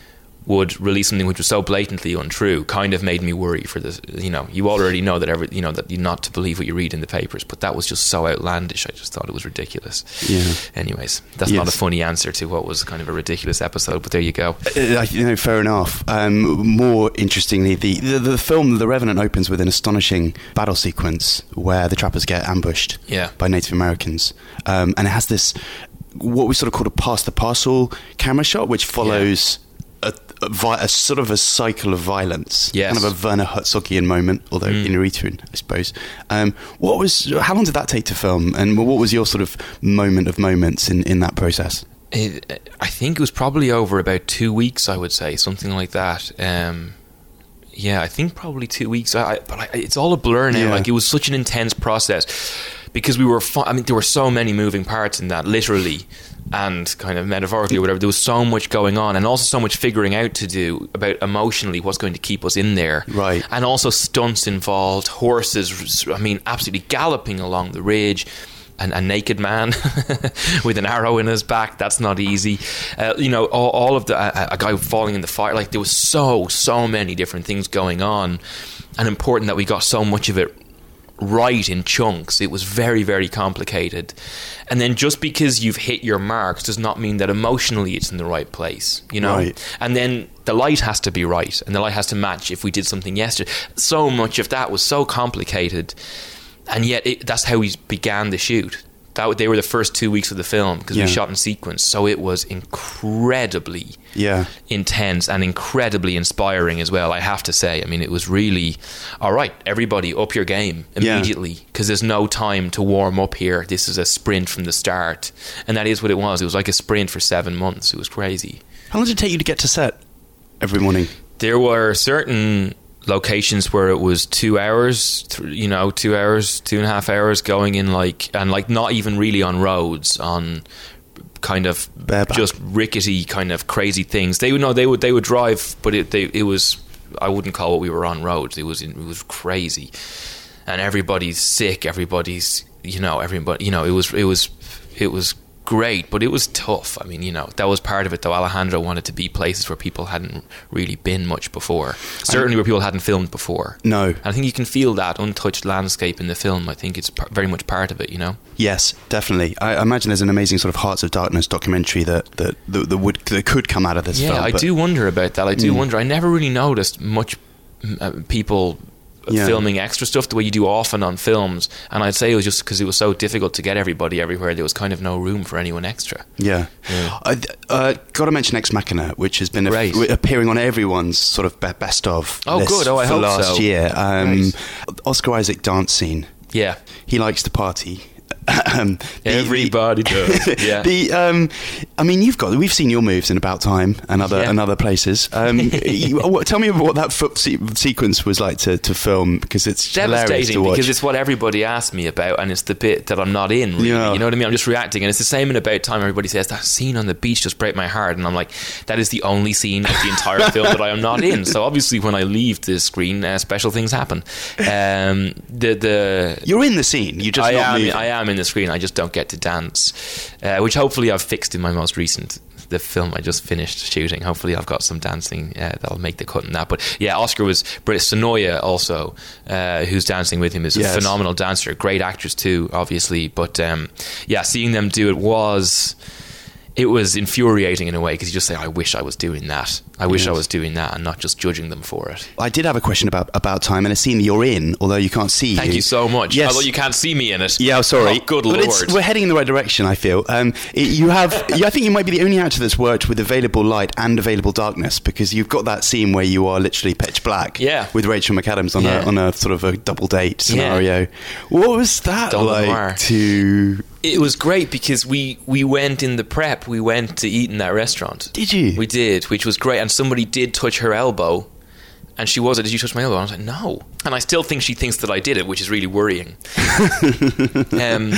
would release something which was so blatantly untrue. Kind of made me worry for this. You know, you already know that every you know that you're not to believe what you read in the papers, but that was just so outlandish. I just thought it was ridiculous. Yeah. Anyways, that's not a Yes. funny answer to what was kind of a ridiculous episode, but there you go. Uh, you know, fair enough. Um, more interestingly, the, the the film The Revenant opens with an astonishing battle sequence where the trappers get ambushed Yeah. by Native Americans, um, and it has this what we sort of call a pass the parcel camera shot, which follows a, a, vi- a sort of a cycle of violence, Yes. kind of a Werner Herzogian moment, although Mm. Inarritu, I suppose. Um, what was? How long did that take to film, and what was your sort of moment of moments in, in that process? It, I think it was probably over about two weeks, I would say, something like that. Um, yeah, I think probably two weeks. I, I, but I, it's all a blur now. Yeah. Like, it was such an intense process because we were. Fu- I mean, there were so many moving parts in that, literally and kind of metaphorically or whatever. There was so much going on, and also so much figuring out to do about emotionally what's going to keep us in there. Right. And also stunts involved, horses. I mean, absolutely galloping along the ridge. An, a naked man with an arrow in his back, that's not easy. Uh, you know, all, all of the a, a guy falling in the fire. Like, there was so so many different things going on, and important that we got so much of it right in chunks. It was very very complicated, and then just because you've hit your marks does not mean that emotionally it's in the right place, you know. Right. And then the light has to be right, and the light has to match if we did something yesterday. So much of that was so complicated. And yet, it, that's how we began the shoot. That they were the first two weeks of the film because Yeah. we shot in sequence. So it was incredibly Yeah. intense and incredibly inspiring as well, I have to say. I mean, it was really, all right, everybody up your game Yeah. immediately because there's no time to warm up here. This is a sprint from the start. And that is what it was. It was like a sprint for seven months. It was crazy. How long did it take you to get to set every morning? There were certain locations where it was two hours, th- you know, two hours, two and a half hours going in, like, and like not even really on roads, on kind of Bareback. just rickety kind of crazy things. They would know they would they would drive, but it they it was I wouldn't call what we were on roads. It was it was crazy, and everybody's sick. Everybody's you know everybody you know it was it was it was. great, but it was tough. I mean, you know, that was part of it, though. Alejandro wanted to be places where people hadn't really been much before. Certainly where people hadn't filmed before. No. And I think you can feel that untouched landscape in the film. I think it's par- very much part of it, you know? Yes, definitely. I I imagine there's an amazing sort of Hearts of Darkness documentary that that, that, that would that could come out of this Yeah, film. I but- do wonder about that. I do Mm. wonder. I never really noticed much uh, people Yeah. filming extra stuff the way you do often on films. And I'd say it was just because it was so difficult to get everybody everywhere, there was kind of no room for anyone extra. Yeah. Yeah. I uh, got to mention Ex Machina, which has been a, Great. appearing on everyone's sort of be- best of Oh, list good. Oh, I for hope last so. year. Um, Great. Oscar Isaac dance scene. Yeah. He likes to party. um, the- Everybody does. Yeah. The um, I mean, you've got we've seen your moves in About Time and other Yeah. and other places. Um, you, what, tell me about what that foot se- sequence was like to, to film, because it's hilarious to devastating watch. because it's what everybody asked me about, and it's the bit that I'm not in, really. Yeah. You know what I mean? I'm just reacting, and it's the same in About Time. Everybody says that scene on the beach just broke my heart, and I'm like, that is the only scene of the entire film that I am not in. So obviously when I leave the screen, uh, special things happen. Um, the the You're in the scene. You just I not am moving. I am in the screen. I just don't get to dance, uh, which hopefully I've fixed in my most recent the film I just finished shooting. Hopefully I've got some dancing uh, that'll make the cut in that. But yeah, Oscar was Brit Sonoya also, uh, who's dancing with him, is a Yes. phenomenal dancer, great actress too, obviously. But um, yeah, seeing them do it was. It was infuriating in a way, because you just say, I wish I was doing that. I wish Yes. I was doing that and not just judging them for it. I did have a question about About Time and a scene that you're in, although you can't see. Thank you so much. Yes. Although you can't see me in it. Yeah, I'm sorry. Oh, good but lord. It's, we're heading in the right direction, I feel. Um, it, you have, yeah, I think you might be the only actor that's worked with available light and available darkness, because you've got that scene where you are literally pitch black. Yeah. With Rachel McAdams on Yeah. a on a sort of a double date scenario. What was that Double like noir. to? It was great because we, we went in the prep, we went to eat in that restaurant. Did you? We did, which was great. And somebody did touch her elbow. And she was like, did you touch my elbow? And I was like, no. And I still think she thinks that I did it, which is really worrying. um,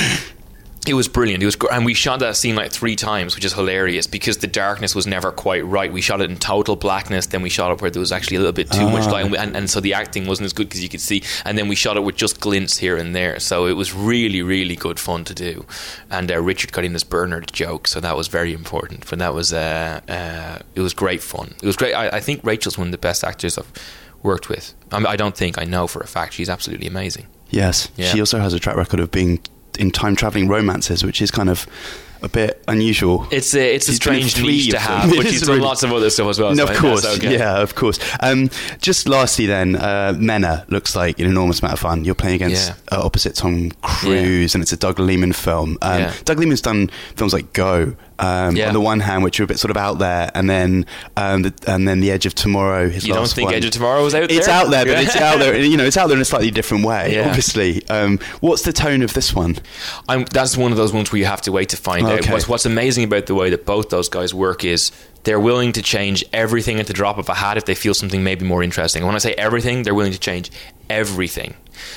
it was brilliant. It was, gr- and we shot that scene like three times, which is hilarious because the darkness was never quite right. We shot it in total blackness, then we shot it where there was actually a little bit too much light, and, we- and, and so the acting wasn't as good because you could see. And then we shot it with just glints here and there. So it was really, really good fun to do. And uh, Richard got in this Bernard joke, so that was very important. But that was uh, uh, it was great fun. It was great. I, I think Rachel's one of the best actors I've worked with. I, mean, I don't think I know for a fact. She's absolutely amazing. Yes. Yeah. She also has a track record of being in time traveling romances, which is kind of a bit unusual. It's a it's a She's been in strange three niche to of have, them. but It she's is done really- lots of other stuff as well. No, so of I think course, that's okay. yeah, of course. Um, just lastly, then, uh, Mena looks like an enormous amount of fun. You're playing against Yeah. uh, opposite Tom Cruise, and it's a Doug Liman film. Um, Yeah. Doug Liman's done films like Go. Um, Yeah. On the one hand, which are a bit sort of out there, and then um, the, and then The Edge of Tomorrow. His You don't last think one. Edge of Tomorrow was out there? It's out there, but it's out there. You know, it's out there in a slightly different way. Yeah. Obviously, um, what's the tone of this one? I'm, that's one of those ones where you have to wait to find out. Okay. What's, what's amazing about the way that both those guys work is they're willing to change everything at the drop of a hat if they feel something may be more interesting. And when I say everything, they're willing to change everything.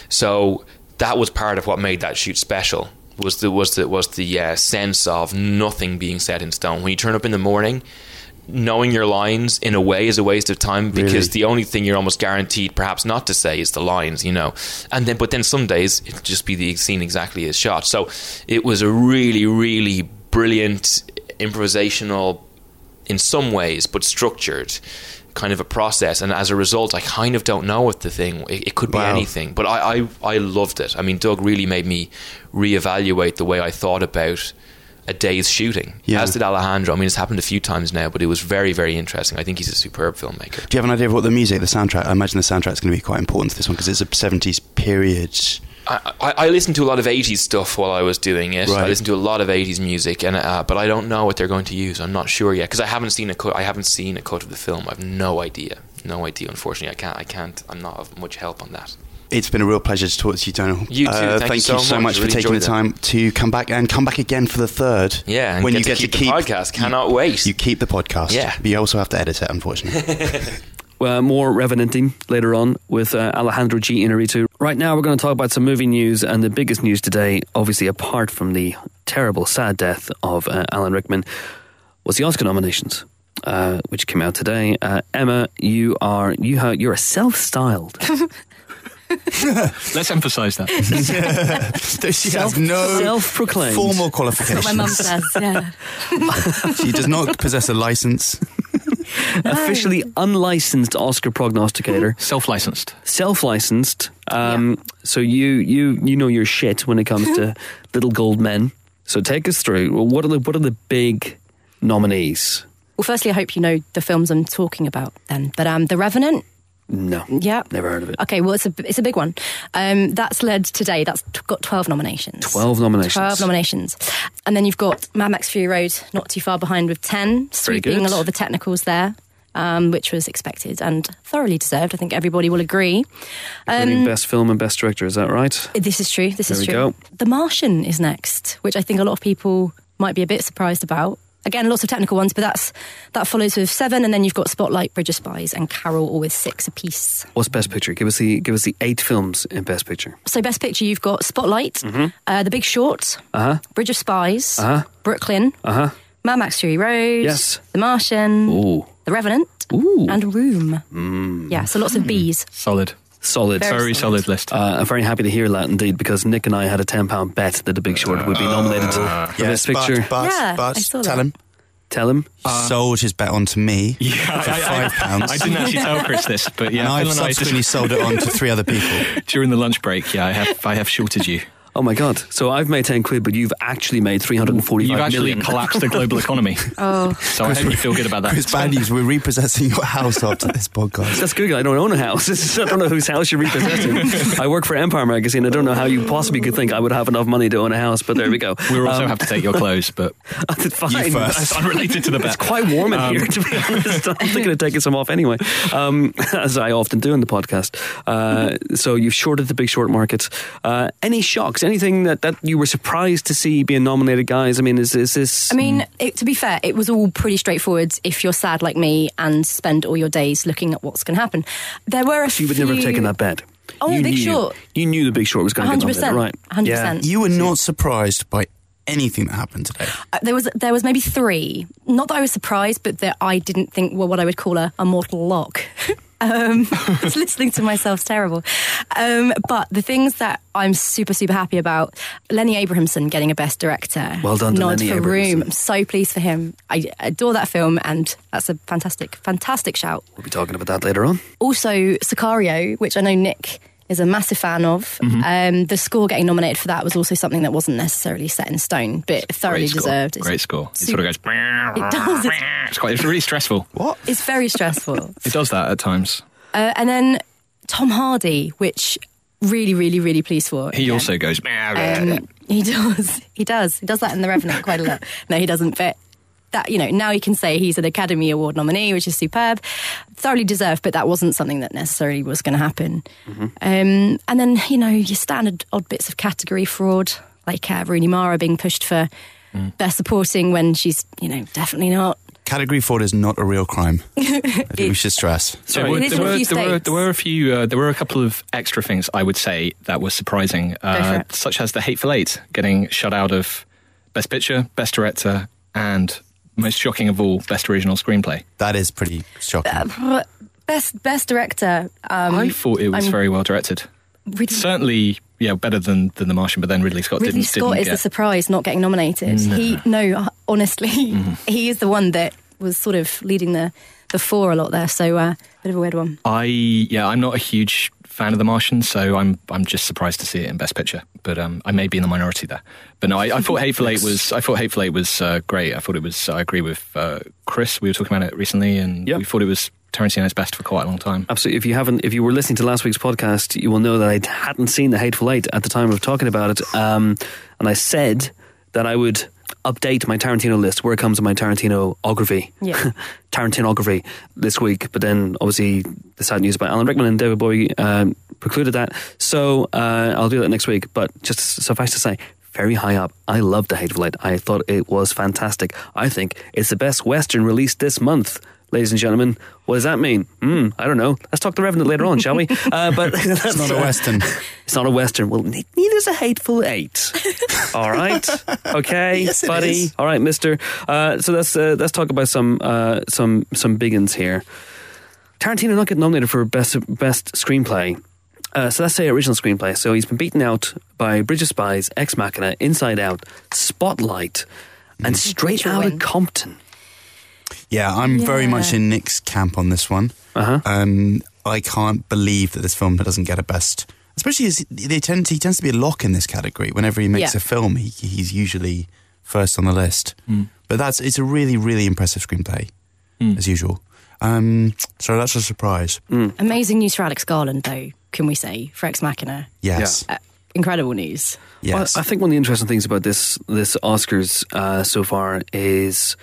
So that was part of what made that shoot special. Was the was the was the uh, sense of nothing being set in stone. When you turn up in the morning, knowing your lines in a way is a waste of time because Really? the only thing you're almost guaranteed perhaps not to say is the lines, you know. And then but then some days it'll just be the scene exactly as shot. So it was a really, really brilliant improvisational in some ways, but structured kind of a process. And as a result, I kind of don't know what the thing it, it could be Wow. anything. But I, I I loved it. I mean, Doug really made me reevaluate the way I thought about a day's shooting, Yeah. as did Alejandro. I mean, it's happened a few times now, but it was very, very interesting. I think he's a superb filmmaker. Do you have an idea of what the music, the soundtrack? I imagine the soundtrack's going to be quite important to this one because it's a seventies period. I, I, I listened to a lot of eighties stuff while I was doing it. Right. I listened to a lot of eighties music, and uh, but I don't know what they're going to use. I'm not sure yet because I haven't seen a cut. I haven't seen a cut of the film. I've no idea. No idea. Unfortunately, I can't. I can't. I'm not of much help on that. It's been a real pleasure to talk to you, Donald. You too. Uh, Thank you so you so much. much for Really taking the enjoyed it. time to come back and come back again for the third. Yeah, and when get you to get keep to the keep podcast. Cannot wait. You keep the podcast. Yeah. But you also have to edit it, unfortunately. Uh, more Revenanting later on with uh, Alejandro G. Inarritu. Right now we're going to talk about some movie news, and the biggest news today, obviously apart from the terrible, sad death of uh, Alan Rickman, was the Oscar nominations, uh, which came out today. Uh, Emma, you are you ha- you're a self-styled. Let's emphasise that. She Self- has no self-proclaimed. formal What qualifications. my mum says, yeah. She does not possess a license. Officially unlicensed Oscar prognosticator, Self-licensed. self-licensed. Um, So you you you know your shit when it comes to Little Gold Men. So take us through. Well, what are the what are the big nominees? Well, firstly, I hope you know the films I'm talking about then. But um, The Revenant, No. Yeah. Never heard of it. Okay, well, it's a, it's a big one. Um, that's led today. That's t- got twelve nominations. twelve nominations. twelve nominations. And then you've got Mad Max Fury Road not too far behind with ten, sweeping good. a lot of the technicals there, um, which was expected and thoroughly deserved. I think everybody will agree. Including Um, best film and best director, is that right? this is true. This There is we true. go. The Martian is next, which I think a lot of people might be a bit surprised about. Again, lots of technical ones, but that's that follows with seven, and then you've got Spotlight, Bridge of Spies, and Carol, all with six apiece. What's best picture? Give us the give us the eight films in best picture. So, best picture, you've got Spotlight, uh, The Big Short, Uh-huh. Bridge of Spies, Uh-huh. Brooklyn, Uh-huh. Mad Max Fury Road, Yes. The Martian, Ooh. The Revenant, Ooh. and Room. Yeah, so lots of B's. Solid. Solid. Very Very solid. solid list. Uh, I'm very happy to hear that indeed, because Nick and I had a ten pound bet that The Big Short would be nominated for Yes, best picture. but, but, Yeah, but I saw tell that. him. Tell him. He sold his bet on to me Yeah, for I, I, five pounds. I didn't actually tell Chris this, but yeah, and I've Phil and I subsequently just, sold it on to three other people. during the lunch break, yeah, I have I have shorted you. Oh my God. So I've made ten quid, but you've actually made three hundred forty-five You've actually million. collapsed the global economy. Oh, So I hope you feel good about that. Chris, bad news, we're repossessing your house after this podcast. That's good. I don't own a house. I don't know whose house you're repossessing. I work for Empire Magazine. I don't know how you possibly could think I would have enough money to own a house, but there we go. We'll also Um, have to take your clothes, but Fine. You first. that's unrelated to the bet. It's quite warm in here, to be honest. I'm thinking of taking some off anyway, um, as I often do in the podcast. Uh, so you've shorted the Big Short market. Uh, any shocks? Anything that, that you were surprised to see being nominated, guys? I mean, is, is this... I mean, it, to be fair, it was all pretty straightforward if you're sad like me and spend all your days looking at what's going to happen. There were a You few... would never have taken that bet. Oh, you Big knew, Short. You knew the Big Short was going to one get hundred percent. nominated, right? one hundred percent. You were not surprised by anything that happened today. Uh, there was there was maybe three. Not that I was surprised, but that I didn't think were what I would call a, a mortal lock. um, just listening to myself's terrible. Um, but the things that I'm super, super happy about, Lenny Abrahamson getting a Best Director. Well done to Nod Lenny for Abrahamson. Room. I'm so pleased for him. I adore that film, and that's a fantastic, fantastic shout. We'll be talking about that later on. Also, Sicario, which I know Nick is a massive fan of. Mm-hmm. Um, the score getting nominated for that was also something that wasn't necessarily set in stone, but thoroughly Great score. deserved. It's, Great score. It super- sort of goes. It does. It's, It's quite. It's really stressful. What? it's very stressful. It does that at times. Uh, and then Tom Hardy, which really, really, really pleased for. He again. also goes. Um, he does. He does. He does that in The Revenant quite a lot. No, he doesn't. But that, you know, now he can say he's an Academy Award nominee, which is superb, thoroughly deserved. But that wasn't something that necessarily was going to happen. Mm-hmm. Um, and then, you know, your standard odd bits of category fraud, like uh, Rooney Mara being pushed for Mm. best supporting when she's, you know, definitely not. Category fraud is not a real crime. I think we should stress. There were, It is there, in a were, few there, were, states. there were a few. Uh, there were a couple of extra things I would say that were surprising, Go for uh, it. such as The Hateful Eight getting shut out of Best Picture, Best Director, and most shocking of all, Best Original Screenplay. That is pretty shocking. Uh, Best best director. Um, I thought it was I'm- very well directed. Ridley, Certainly, yeah, better than, than The Martian. But then Ridley Scott Ridley didn't. Scott didn't is get, the surprise not getting nominated. He no, honestly, he is the one that was sort of leading the the four a lot there. So uh, bit of a weird one. I yeah, I'm not a huge fan of The Martian, so I'm I'm just surprised to see it in Best Picture. But um, I may be in the minority there. But no, I, I thought Hateful Eight was I thought Hateful Eight was uh, great. I thought it was. I agree with uh, Chris. We were talking about it recently, and Yep. we thought it was Tarantino's best for quite a long time. Absolutely. If you haven't, if you were listening to last week's podcast, you will know that I hadn't seen The Hateful Eight at the time of talking about it. Um, and I said that I would update my Tarantino list where it comes to my Tarantino-ography. Yeah. Tarantino-ography this week. But then, obviously, the sad news about Alan Rickman and David Bowie um, precluded that. So uh, I'll do that next week. But just suffice to say, very high up. I loved The Hateful Eight. I thought it was fantastic. I think it's the best Western released this month. Ladies and gentlemen, what does that mean? Hmm, I don't know. Let's talk The Revenant later on, shall we? Uh, but that's It's not a Western. It's not a Western. Well, ne- neither's a Hateful Eight. All right, okay, Yes, it buddy. is. All right, Mister. Uh, so let's uh, let's talk about some uh, some some big uns here. Tarantino not getting nominated for best best screenplay. Uh, so let's say original screenplay. So he's been beaten out by Bridge of Spies, Ex Machina, Inside Out, Spotlight, and Straight Which will Outta win. Compton. Yeah, I'm very Yeah. much in Nick's camp on this one. Uh-huh. Um, I can't believe that this film doesn't get a best. Especially as they tend to, he tends to be a lock in this category. Whenever he makes Yeah. a film, he, he's usually first on the list. But that's it's a really, really impressive screenplay, as usual. Um, so that's a surprise. Mm. Amazing news for Alex Garland, though, can we say, for Ex Machina? Yes. Uh, incredible news. Yes. Well, I think one of the interesting things about this this Oscars uh, so far is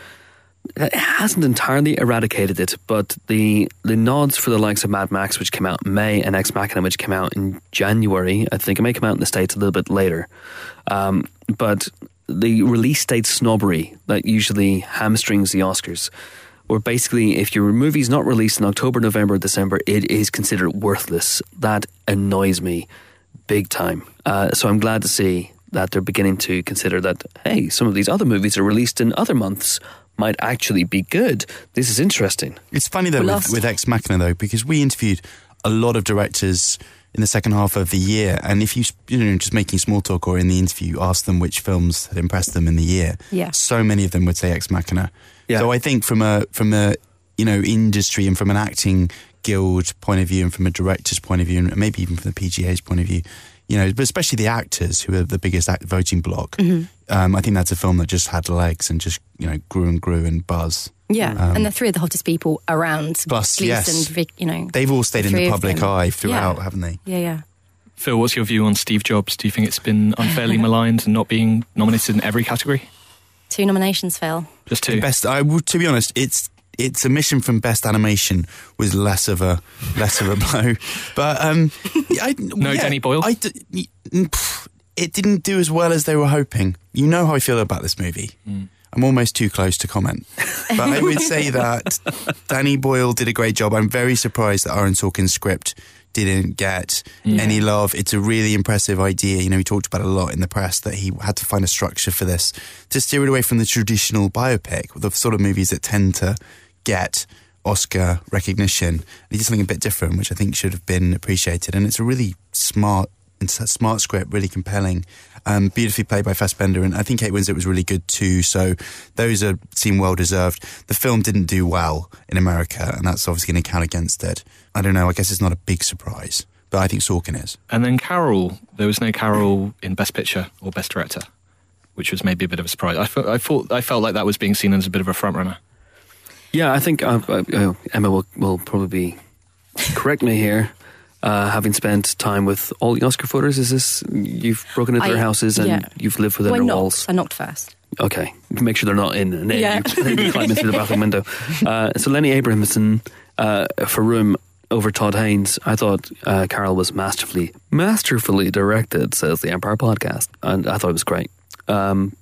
it hasn't entirely eradicated it, but the the nods for the likes of Mad Max, which came out in May, and Ex Machina, which came out in January. I think it may come out in the States a little bit later. Um, but the release date snobbery that usually hamstrings the Oscars, where basically if your movie's not released in October, November, December, it is considered worthless. That annoys me big time. Uh, so I'm glad to see that they're beginning to consider that, hey, some of these other movies are released in other months might actually be good. This is interesting. It's funny though with, with Ex Machina though, because we interviewed a lot of directors in the second half of the year, and if you, you know, just making small talk or in the interview, ask them which films had impressed them in the year, yeah. so many of them would say Ex Machina. Yeah. So I think from a from a you know industry and from an acting guild point of view, and from a director's point of view, and maybe even from the P G A's point of view, you know, but especially the actors who are the biggest act voting bloc, mm-hmm. um, I think that's a film that just had legs and just, you know, grew and grew and buzz. Yeah, Um, and they're three of the hottest people around. Plus, Gleeson, yes. Vic, you know, They've all stayed the in three the of public them. eye throughout, Yeah. haven't they? Yeah, yeah. Phil, what's your view on Steve Jobs? Do you think it's been unfairly maligned and not being nominated in every category? Two nominations, Phil. Just two. Best, I would, to be honest, it's its omission from best animation was less of a less of a blow. But um, I, No yeah, Danny Boyle? I d- pff, it didn't do as well as they were hoping. You know how I feel about this movie. Mm. I'm almost too close to comment, but I would say that Danny Boyle did a great job. I'm very surprised that Aaron Sorkin's script didn't get Yeah. any love. It's a really impressive idea. You know, he talked about it a lot in the press that he had to find a structure for this to steer it away from the traditional biopic, the sort of movies that tend to get Oscar recognition. He did something a bit different, which I think should have been appreciated. And it's a really smart, it's a smart script, really compelling, um, beautifully played by Fassbender. And I think Kate Winslet was really good too. So those are seem well deserved. The film didn't do well in America, and that's obviously going to count against it. I don't know. I guess it's not a big surprise, but I think Sorkin is. And then Carol, there was no Carol in Best Picture or Best Director, which was maybe a bit of a surprise. I, fe- I thought I felt like that was being seen as a bit of a front runner. Yeah, I think uh, uh, Emma will, will probably correct me here. Uh, having spent time with all the Oscar voters, is this you've broken into I- their houses and yeah. you've lived within Well, their I knocked. walls? I knocked first. Okay, make sure they're not in, and then Yeah. you, you climb in through the bathroom window. Uh, so Lenny Abrahamson uh, for Room over Todd Haynes. I thought uh, Carol was masterfully, masterfully directed, says the Empire Podcast, and I thought it was great. Um,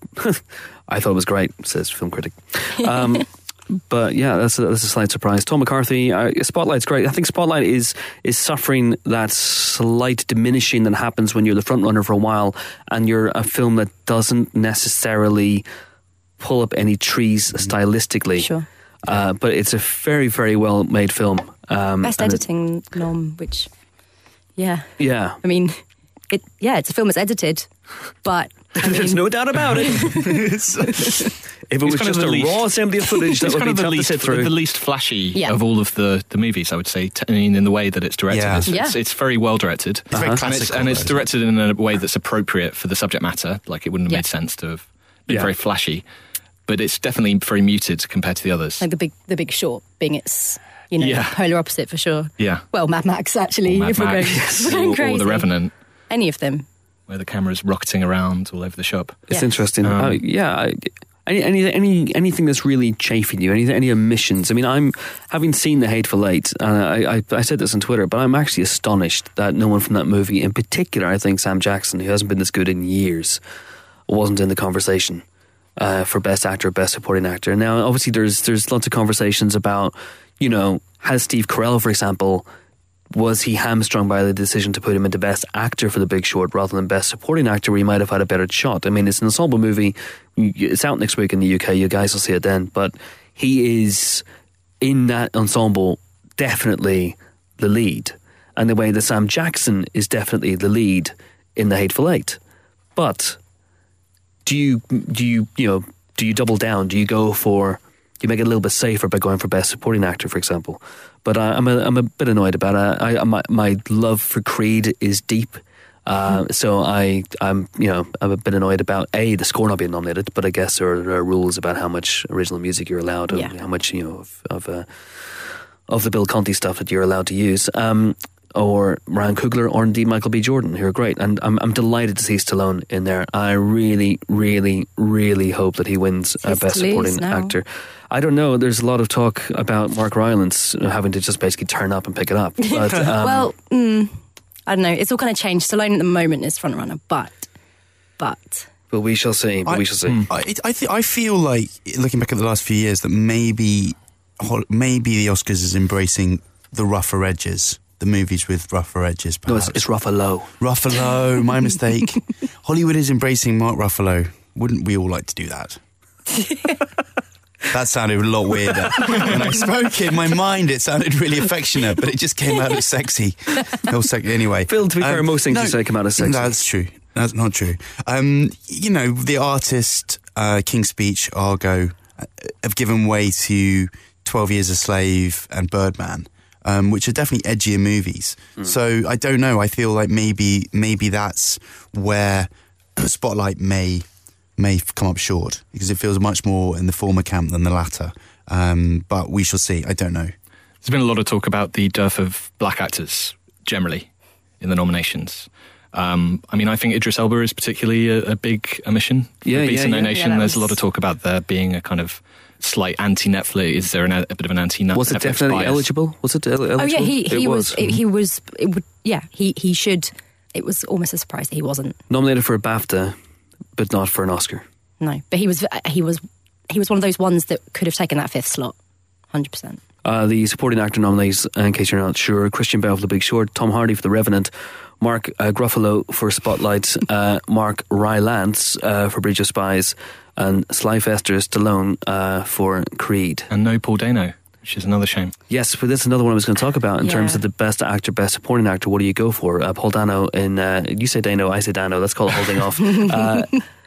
I thought it was great, says film critic. Um, But yeah, that's a, that's a slight surprise. Tom McCarthy, uh, Spotlight's great. I think Spotlight is is suffering that slight diminishing that happens when you're the front runner for a while and you're a film that doesn't necessarily pull up any trees stylistically. Sure. Uh, but it's a very, very well made film. Um, Best and it- editing nom, which, yeah. yeah. I mean, it. yeah, it's a film that's edited, but I mean, There's no doubt about it. If it was kind of just the a least- raw assembly of footage, that It's would kind be of the tough to least, sit through. the least flashy Yeah. of all of the, the movies, I would say. T- I mean, in the way that it's directed, Yeah. it's, Yeah. it's, it's very well directed, very and it's, classical, and it's though, isn't it? directed in a way that's appropriate for the subject matter. Like it wouldn't have Yeah. made sense to have been Yeah. very flashy, but it's definitely very muted compared to the others. like the big, the Big Short being its, you know, Yeah. polar opposite for sure. yeah, Well, Mad Max actually. or Mad if we're going, Max, if we're going or, crazy. or The Revenant, Any of them. where the camera's rocketing around all over the shop. It's Yeah. interesting. Um, uh, yeah. I- Any, any, any, anything that's really chafing you, any, any omissions. I mean, I'm having seen The Hateful Eight, and I, I, I said this on Twitter, but I'm actually astonished that no one from that movie, in particular, I think Sam Jackson, who hasn't been this good in years, wasn't in the conversation uh, for Best Actor, Best Supporting Actor. Now, obviously, there's there's lots of conversations about, you know, has Steve Carell, for example, was he hamstrung by the decision to put him into Best Actor for The Big Short rather than Best Supporting Actor, where he might have had a better shot? I mean, it's an ensemble movie. It's out next week in the U K. You guys will see it then. But he is, in that ensemble, definitely the lead. And the way that Sam Jackson is definitely the lead in The Hateful Eight. But do you, do you, you know, do you double down? Do you go for... You make it a little bit safer by going for Best Supporting Actor, for example. But uh, I'm a I'm a bit annoyed about it. I, I my my love for Creed is deep, uh, so I I'm you know I'm a bit annoyed about a the score not being nominated. But I guess there are, there are rules about how much original music you're allowed, and Yeah. how much you know of, of uh, of the Bill Conti stuff that you're allowed to use. Um, or Ryan Coogler, or indeed Michael B. Jordan, who are great. And I'm, I'm delighted to see Stallone in there. I really, really, really hope that he wins uh, Best Supporting now. Actor. I don't know. There's a lot of talk about Mark Rylance having to just basically turn up and pick it up. But, um, well, mm, I don't know. It's all kind of changed. Stallone at the moment is front runner, but, but. But we shall see. But I, we shall see. I, I, th- I feel like, looking back at the last few years, that maybe, maybe the Oscars is embracing the rougher edges. The movies with rougher edges, perhaps. No, it's, it's Ruffalo. Ruffalo, my mistake. Hollywood is embracing Mark Ruffalo. Wouldn't we all like to do that? That sounded a lot weirder. When I spoke in my mind, it sounded really affectionate, but it just came out as sexy. No, sexy anyway. Phil, to be fair, um, most things no, you say come out as sexy. That's true. That's not true. Um, you know, the artist, uh, King's Speech, Argo, uh, have given way to twelve Years a Slave and Birdman. Um, which are definitely edgier movies. Mm. So I don't know. I feel like maybe maybe that's where Spotlight may may come up short, because it feels much more in the former camp than the latter. Um, but we shall see. I don't know. There's been a lot of talk about the dearth of black actors generally in the nominations. Um, I mean, I think Idris Elba is particularly a, a big omission for yeah, Beast yeah, of No yeah. Nation. Yeah, There's was... a lot of talk about there being a kind of slight anti-Netflix. Is there an, a bit of an anti-Netflix Was it definitely bias? eligible? Was it el- eligible? Oh yeah, he he it was, was. it, he was it would yeah he he should. It was almost a surprise that he wasn't Nominated for a BAFTA, but not for an Oscar. no, but he was he was he was one of those ones that could have taken that fifth slot, one hundred percent. Uh, the supporting actor nominees, in case you're not sure: Christian Bale for The Big Short, Tom Hardy for The Revenant, Mark uh, Gruffalo for Spotlight, uh, Mark Rylance uh, for Bridge of Spies, and Slyvester Stallone uh, for Creed. And no Paul Dano, which is another shame. Yes, but this is another one I was going to talk about in Yeah. terms of the best actor, best supporting actor. What do you go for? Uh, Paul Dano in, uh, you say Dano, I say Dano, let's call it holding off. Uh,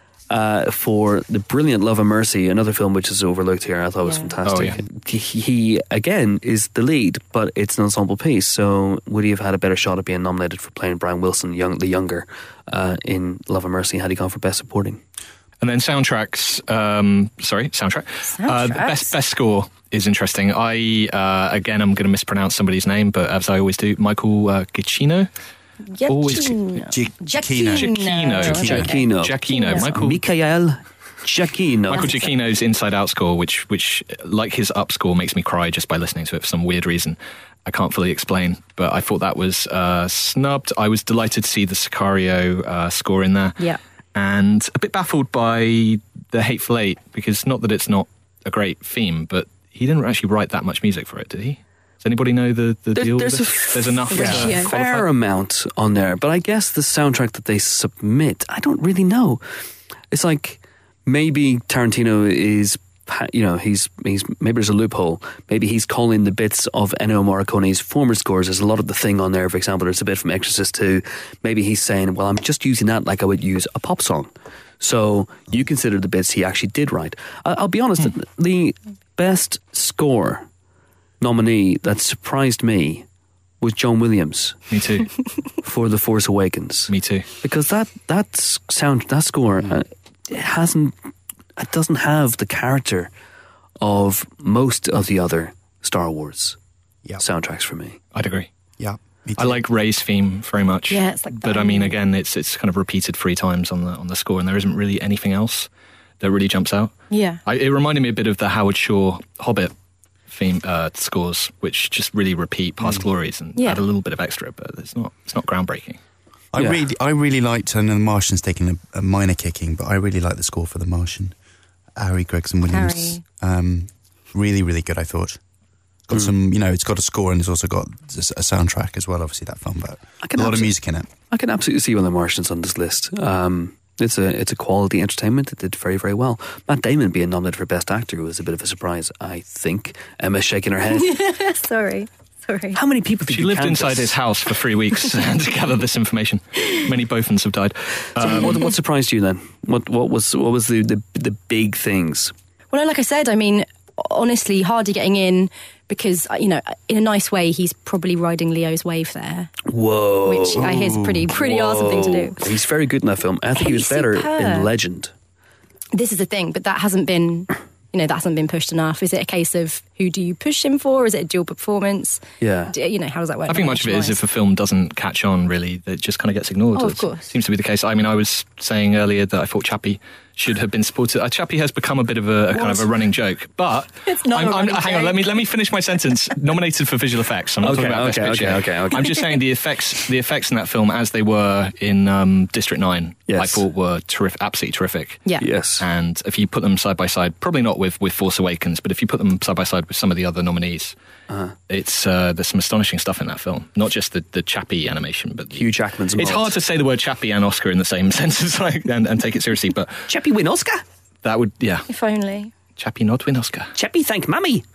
uh, for the brilliant Love and Mercy, another film which is overlooked here. I thought it was Yeah. fantastic. Oh, yeah. he, he, again, is the lead, but it's an ensemble piece. So would he have had a better shot at being nominated for playing Brian Wilson, young, the younger, uh, in Love and Mercy, had he gone for best supporting? And then soundtracks, um, sorry, soundtrack. Uh, the Soundtracks. best best score is interesting. I, uh, again, I'm going to mispronounce somebody's name, but as I always do, Michael uh, Giacchino. Always- Giacchino. Gi- Giacchino. Giacchino. Giacchino. Giacchino. Michael, Michael Giacchino. Michael Giacchino's Inside Out score, which, which, like his Up score, makes me cry just by listening to it for some weird reason. I can't fully explain, but I thought that was uh, snubbed. I was delighted to see the Sicario uh, score in there. Yeah. And a bit baffled by The Hateful Eight, because not that it's not a great theme, but he didn't actually write that much music for it, did he? Does anybody know the, the There- deal there's with a this? There's enough Yeah. to Yeah. a qualify? fair amount on there, but I guess the soundtrack that they submit, I don't really know. It's like maybe Tarantino is, you know, he's he's maybe there's a loophole. Maybe he's calling the bits of Ennio Morricone's former scores. There's a lot of the thing on there. For example, there's a bit from Exorcist two. Maybe he's saying, well, I'm just using that like I would use a pop song. So you consider the bits he actually did write. I- I'll be honest, Hmm. the best score nominee that surprised me was John Williams Me too. for The Force Awakens, Me too. because that that s- sound that score uh, it hasn't it doesn't have the character of most of the other Star Wars Yeah. soundtracks for me. I'd agree. Yeah. me I too. like Ray's theme very much. Yeah, it's like But I mean, again, it's it's kind of repeated three times on the on the score, and there isn't really anything else that really jumps out. Yeah. I, it reminded me a bit of the Howard Shore Hobbit theme uh, scores, which just really repeat past glories and Yeah. add a little bit of extra, but it's not it's not groundbreaking. I Yeah. really, I really liked, and The Martian's taking a, a minor kicking, but I really like the score for The Martian. Harry Gregson Williams, Harry. um, really, really good. I thought. It's got some, you know, it's got a score and it's also got a soundtrack as well. Obviously, that film, but I can a lot of abso- music in it. I can absolutely see one of the Martians on this list. Um, it's a it's a quality entertainment. It did very, very well. Matt Damon being nominated for Best Actor was a bit of a surprise, I think. Emma's shaking her head. Sorry. Sorry. How many people did She you lived canvass? inside his house for three weeks to gather this information. Many Bothans have died. Um, what, what surprised you then? What what was what was the, the the big things? Well, like I said, I mean, honestly, Hardy getting in because, you know, in a nice way, he's probably riding Leo's wave there, Whoa! which I hear is a pretty, pretty awesome thing to do. He's very good in that film. I think he was He's better superb. in Legend. This is the thing, but that hasn't been, you know, that hasn't been pushed enough. Is it a case of who do you push him for? Is it a dual performance? Yeah. Do, you know, how does that work? I think much of it is if a film doesn't catch on, really, it just kind of gets ignored. Oh, of It course. seems to be the case. I mean, I was saying earlier that I thought Chappie should have been supported. Uh, Chappie has become a bit of a, a kind of a running joke, but It's not I'm, a I'm, running hang on, joke. let me let me finish my sentence. Nominated for visual effects. I'm not Okay, talking about okay, best picture. okay, okay, okay. I'm just saying the effects, the effects in that film, as they were in um, District Nine, Yes. I thought were terrific, absolutely terrific. Yeah. Yes. And if you put them side by side, probably not with, with Force Awakens, but if you put them side by side with some of the other nominees, Uh-huh. it's uh, there's some astonishing stuff in that film. Not just the, the Chappie animation, but the, Hugh Jackman's it's involved. hard to say the word Chappie and Oscar in the same sentence like, and, and take it seriously, but Chappie win Oscar. that would, yeah, If only. Chappie not win Oscar. Chappie thank Mammy.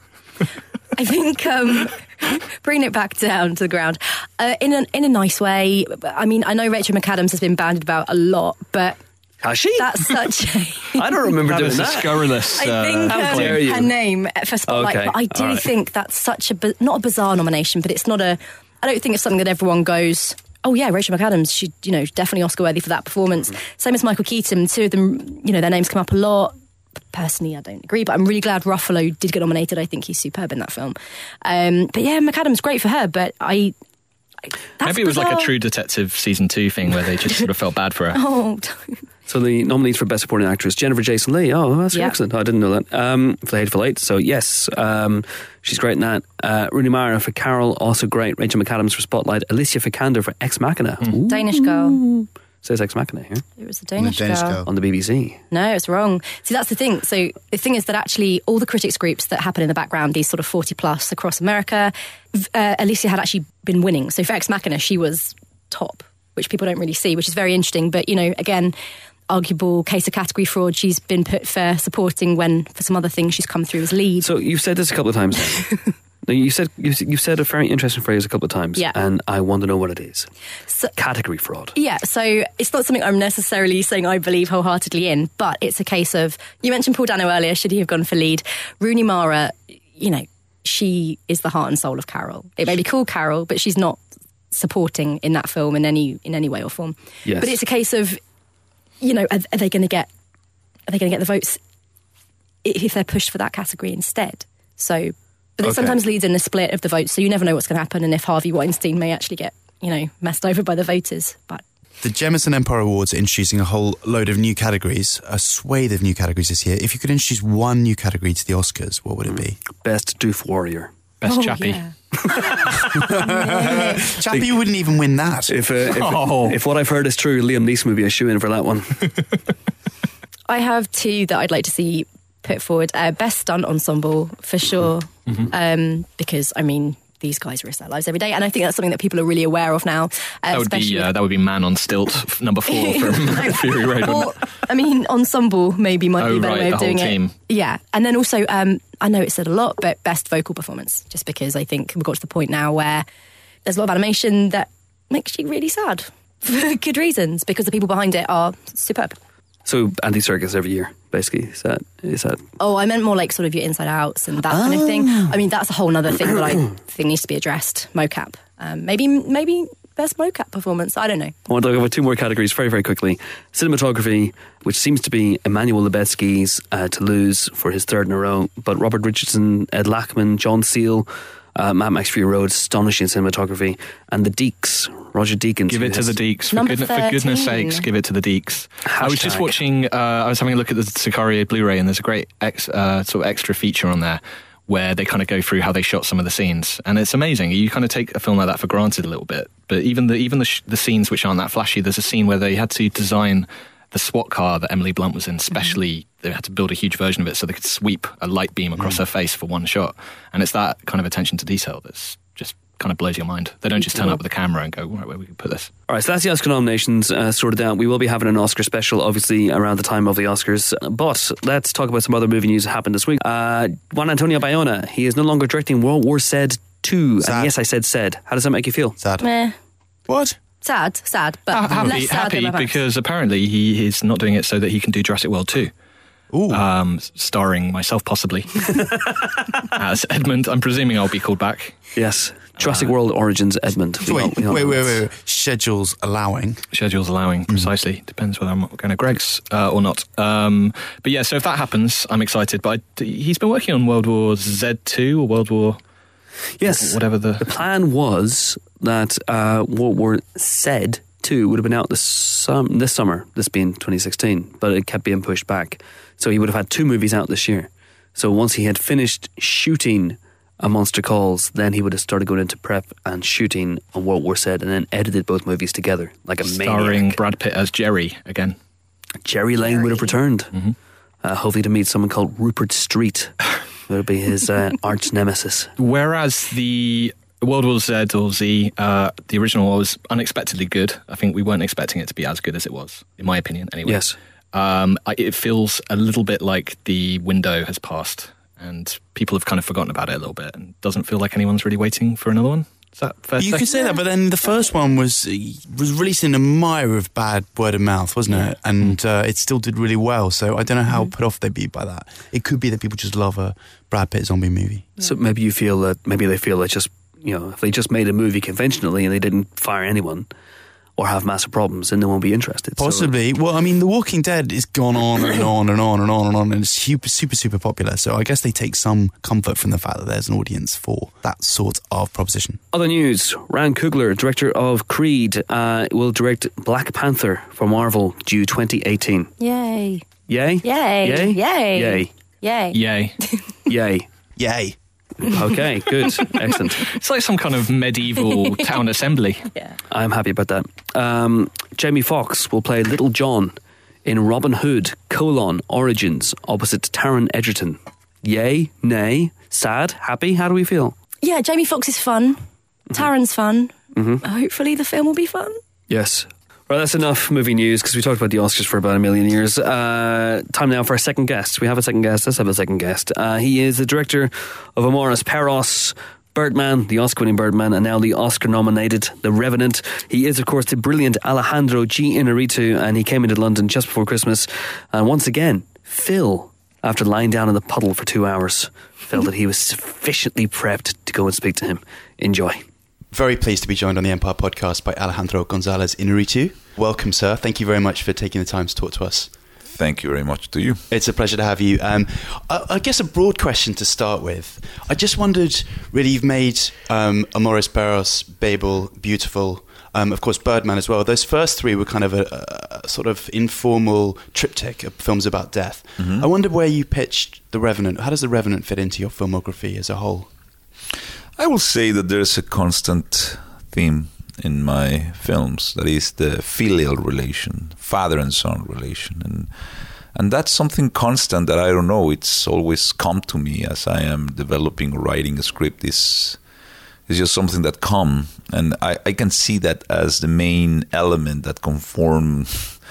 I think um, bringing it back down to the ground uh, in a in a nice way. I mean, I know Rachel McAdams has been bandied about a lot, but Has she? that's such a. I don't remember That doing is a that. scurrilous. I uh, think How um, dare you. her name for Spotlight, Okay, but I do all right. think that's such a bi- not a bizarre nomination, but it's not a. I don't think it's something that everyone goes, oh yeah, Rachel McAdams, she you know definitely Oscar worthy for that performance. Mm-hmm. Same as Michael Keaton, two of them, you know, their names come up a lot. Personally, I don't agree, but I'm really glad Ruffalo did get nominated. I think he's superb in that film. Um, but yeah, McAdams, great for her, but I. I that's Maybe it was like a bizarre. True Detective season two thing where they just sort of felt bad for her. Oh, So the nominees for Best Supporting Actress, Jennifer Jason Leigh. Oh, that's Yeah. excellent. I didn't know that. Um, for The Hateful Eight. So yes, um, she's great in that. Uh, Rooney Mara for Carol, also great. Rachel McAdams for Spotlight. Alicia Vikander for Ex Machina. Ooh, Danish girl. says Ex Machina here It was the Danish, The Danish girl. girl. on the B B C. No, it's wrong. See, that's the thing. So the thing is that actually all the critics groups that happen in the background, these sort of forty plus across America, v- uh, Alicia had actually been winning. So for Ex Machina, she was top, which people don't really see, which is very interesting. But, you know, again, arguable case of category fraud. She's been put for supporting when for some other things she's come through as lead. So you've said this a couple of times now. Now, you said you you've said a very interesting phrase a couple of times, Yeah. and I want to know what it is. So- Category fraud. Yeah, so it's not something I'm necessarily saying I believe wholeheartedly in, but it's a case of, you mentioned Paul Dano earlier, should he have gone for lead? Rooney Mara, you know, she is the heart and soul of Carol. It may be called Carol, but she's not supporting in that film in any in any way or form. Yes. But it's a case of, you know, are, are they going to get are they going to get the votes i- if they're pushed for that category instead? So, but it Okay. sometimes leads in a split of the votes, so you never know what's going to happen, and if Harvey Weinstein may actually get, you know, messed over by the voters. But The Jemison Empire Awards are introducing a whole load of new categories, a swathe of new categories this year. If you could introduce one new category to the Oscars, what would it be? Best Doof Warrior. Best Oh, Chappie. yeah. Chappie wouldn't even win that. If, uh, if, Oh. if what I've heard is true, Liam Neeson would be a shoe in for that one. I have two that I'd like to see put forward. Uh, best stunt ensemble, for sure. Um, because, I mean, these guys risk their lives every day. And I think that's something that people are really aware of now. Uh, That would be especially- uh, that would be Man on Stilt, f- number four from Fury Road. Or, I mean, ensemble maybe might Oh, be a better right, way of the whole doing team. it. Yeah. And then also, um, I know it's said a lot, but best vocal performance, just because I think we've got to the point now where there's a lot of animation that makes you really sad for good reasons, because the people behind it are superb. So Andy Serkis every year, basically. Is that is that Oh, I meant more like sort of your inside outs and that kind of thing. I mean, that's a whole other thing that I think needs to be addressed. Mocap. Um, maybe, maybe best mocap performance. I don't know. I want to talk about two more categories very, very quickly. Cinematography, which seems to be Emmanuel Lubezki's uh, to lose for his third in a row, but Robert Richardson, Ed Lachman, John Seal, uh, Mad Max Fury Road, astonishing cinematography, and the Deeks, Roger Deakins. Give who it to has- the Deeks. For, Number goodness, for goodness thirteen. sakes, give it to the Deeks. I was just Hashtag. watching, uh, I was having a look at the Sicario Blu-ray, and there's a great ex, uh, sort of extra feature on there where they kind of go through how they shot some of the scenes. And it's amazing. You kind of take a film like that for granted a little bit. But even the even the, sh- the scenes which aren't that flashy, there's a scene where they had to design the SWAT car that Emily Blunt was in, specially, they had to build a huge version of it so they could sweep a light beam across her face for one shot. And it's that kind of attention to detail that's just kind of blows your mind. They don't just turn up with a camera and go, right, where we can put this. All right, so that's the Oscar nominations uh, sorted out. We will be having an Oscar special, obviously, around the time of the Oscars. But let's talk about some other movie news that happened this week. Uh, Juan Antonio Bayona, he is no longer directing World War Z two. Sad. And yes, I said said. How does that make you feel? Sad. Meh. What? Sad, sad, but Ha- happy, less sad happy than my parents. because apparently he is not doing it so that he can do Jurassic World two. Ooh. Um, s- starring myself possibly as Edmund. I'm presuming I'll be called back. Yes. Jurassic Uh, World Origins, Edmund. We Wait, all- we all wait, know wait, it's- wait, wait. Schedules allowing. Schedules allowing, precisely. Depends whether I'm going to Greg's uh, or not. Um, but yeah, so if that happens, I'm excited. But I, he's been working on World War Z two or World War... Yes. Whatever the... The plan was that uh, World War Z two would have been out this, sum- this summer, this being twenty sixteen, but it kept being pushed back. So he would have had two movies out this year. So once he had finished shooting A Monster Calls, then he would have started going into prep and shooting on World War Z, and then edited both movies together like a Starring maniac. Brad Pitt as Jerry again. Jerry Lane would have returned, Mm-hmm. uh, hopefully to meet someone called Rupert Street. That would be his uh, arch nemesis. Whereas the World War Z or Z, uh, the original was unexpectedly good. I think we weren't expecting it to be as good as it was, in my opinion, anyway. Yes. Um, I, it feels a little bit like the window has passed and people have kind of forgotten about it a little bit and doesn't feel like anyone's really waiting for another one. Is that fair to You say? could say that, but then the first one was was released in a mire of bad word of mouth, wasn't it? And uh, it still did really well. So I don't know how put off they'd be by that. It could be that people just love a Brad Pitt zombie movie. So maybe you feel that maybe they feel that just, you know, if they just made a movie conventionally and they didn't fire anyone or have massive problems, then they won't be interested. So- Possibly. Well, I mean, The Walking Dead has gone on and on and on and on and on, and it's super, super, super popular. So I guess they take some comfort from the fact that there's an audience for that sort of proposition. Other news, Ryan Coogler, director of Creed, uh, will direct Black Panther for Marvel due twenty eighteen. Yay. Yay? Yay. Yay? Yay. Yay. Yay. Yay. Yay. Yay. Okay, good. Excellent. It's like some kind of medieval town assembly. Yeah. I'm happy about that. Um, Jamie Foxx will play Little John in Robin Hood, colon, Origins, opposite Taron Egerton. Yay? Nay? Sad? Happy? How do we feel? Yeah, Jamie Foxx is fun. Taron's fun. Hopefully the film will be fun. Yes. Right, that's enough movie news because we talked about the Oscars for about a million years. Uh, time now for our second guest. We have a second guest. Let's have a second guest. Uh, he is the director of Amaris Peros, Birdman, the Oscar-winning Birdman, and now the Oscar-nominated The Revenant. He is, of course, the brilliant Alejandro G. Inarritu, and he came into London just before Christmas. And once again, Phil, after lying down in the puddle for two hours, felt that he was sufficiently prepped to go and speak to him. Enjoy. Very pleased to be joined on the Empire Podcast by Alejandro Gonzalez Inarritu. Welcome, sir. Thank you very much for taking the time to talk to us. Thank you very much to you. It's a pleasure to have you. Um, I, I guess a broad question to start with. I just wondered, really, you've made um, Amores Perros, Babel, Beautiful, um, of course, Birdman as well. Those first three were kind of a, a sort of informal triptych of films about death. Mm-hmm. I wonder where you pitched The Revenant. How does The Revenant fit into your filmography as a whole? I will say that there's a constant theme in my films, that is the filial relation, father and son relation, and and that's something constant that I don't know. It's always come to me as I am developing or writing a script. Is is just something that come, and I, I can see that as the main element that conform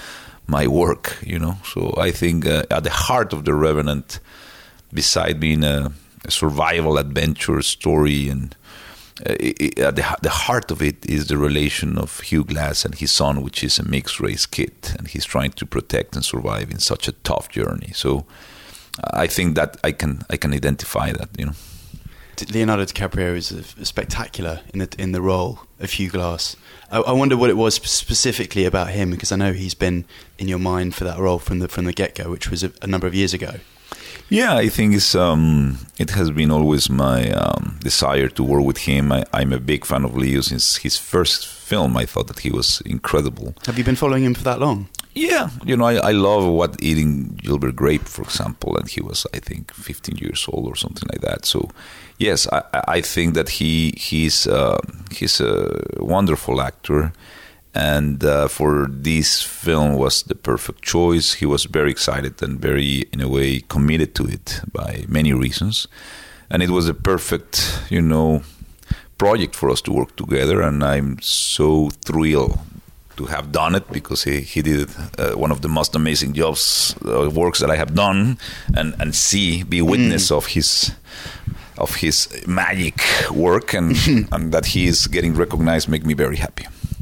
my work. You know, so I think uh, at the heart of The Revenant, beside being a, a survival adventure story and Uh, it, at the, the heart of it is the relation of Hugh Glass and his son, which is a mixed race kid, and he's trying to protect and survive in such a tough journey. So uh, I think that I can I can identify that, you know. Leonardo DiCaprio is uh, spectacular in the in the role of Hugh Glass. I, I wonder what it was specifically about him, because I know he's been in your mind for that role from the from the get-go, which was a, a number of years ago. Yeah, I think it's um, it has been always my um, desire to work with him. I, I'm a big fan of Leo since his first film. I thought that he was incredible. Have you been following him for that long? Yeah, you know, I, I love What Eating Gilbert Grape, for example, and he was, I think, fifteen years old or something like that. So, yes, I, I think that he he's uh, he's a wonderful actor. And uh, for this film was the perfect choice. He was very excited and very, in a way, committed to it by many reasons. And it was a perfect, you know, project for us to work together. And I'm so thrilled to have done it, because he, he did uh, one of the most amazing jobs, uh, works that I have done, and, and see, be witness mm. of his of his magic work, and, and that he is getting recognized make me very happy.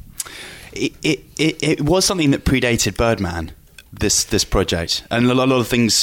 It, it, it, it was something that predated Birdman, this this project, and a lot, a lot of things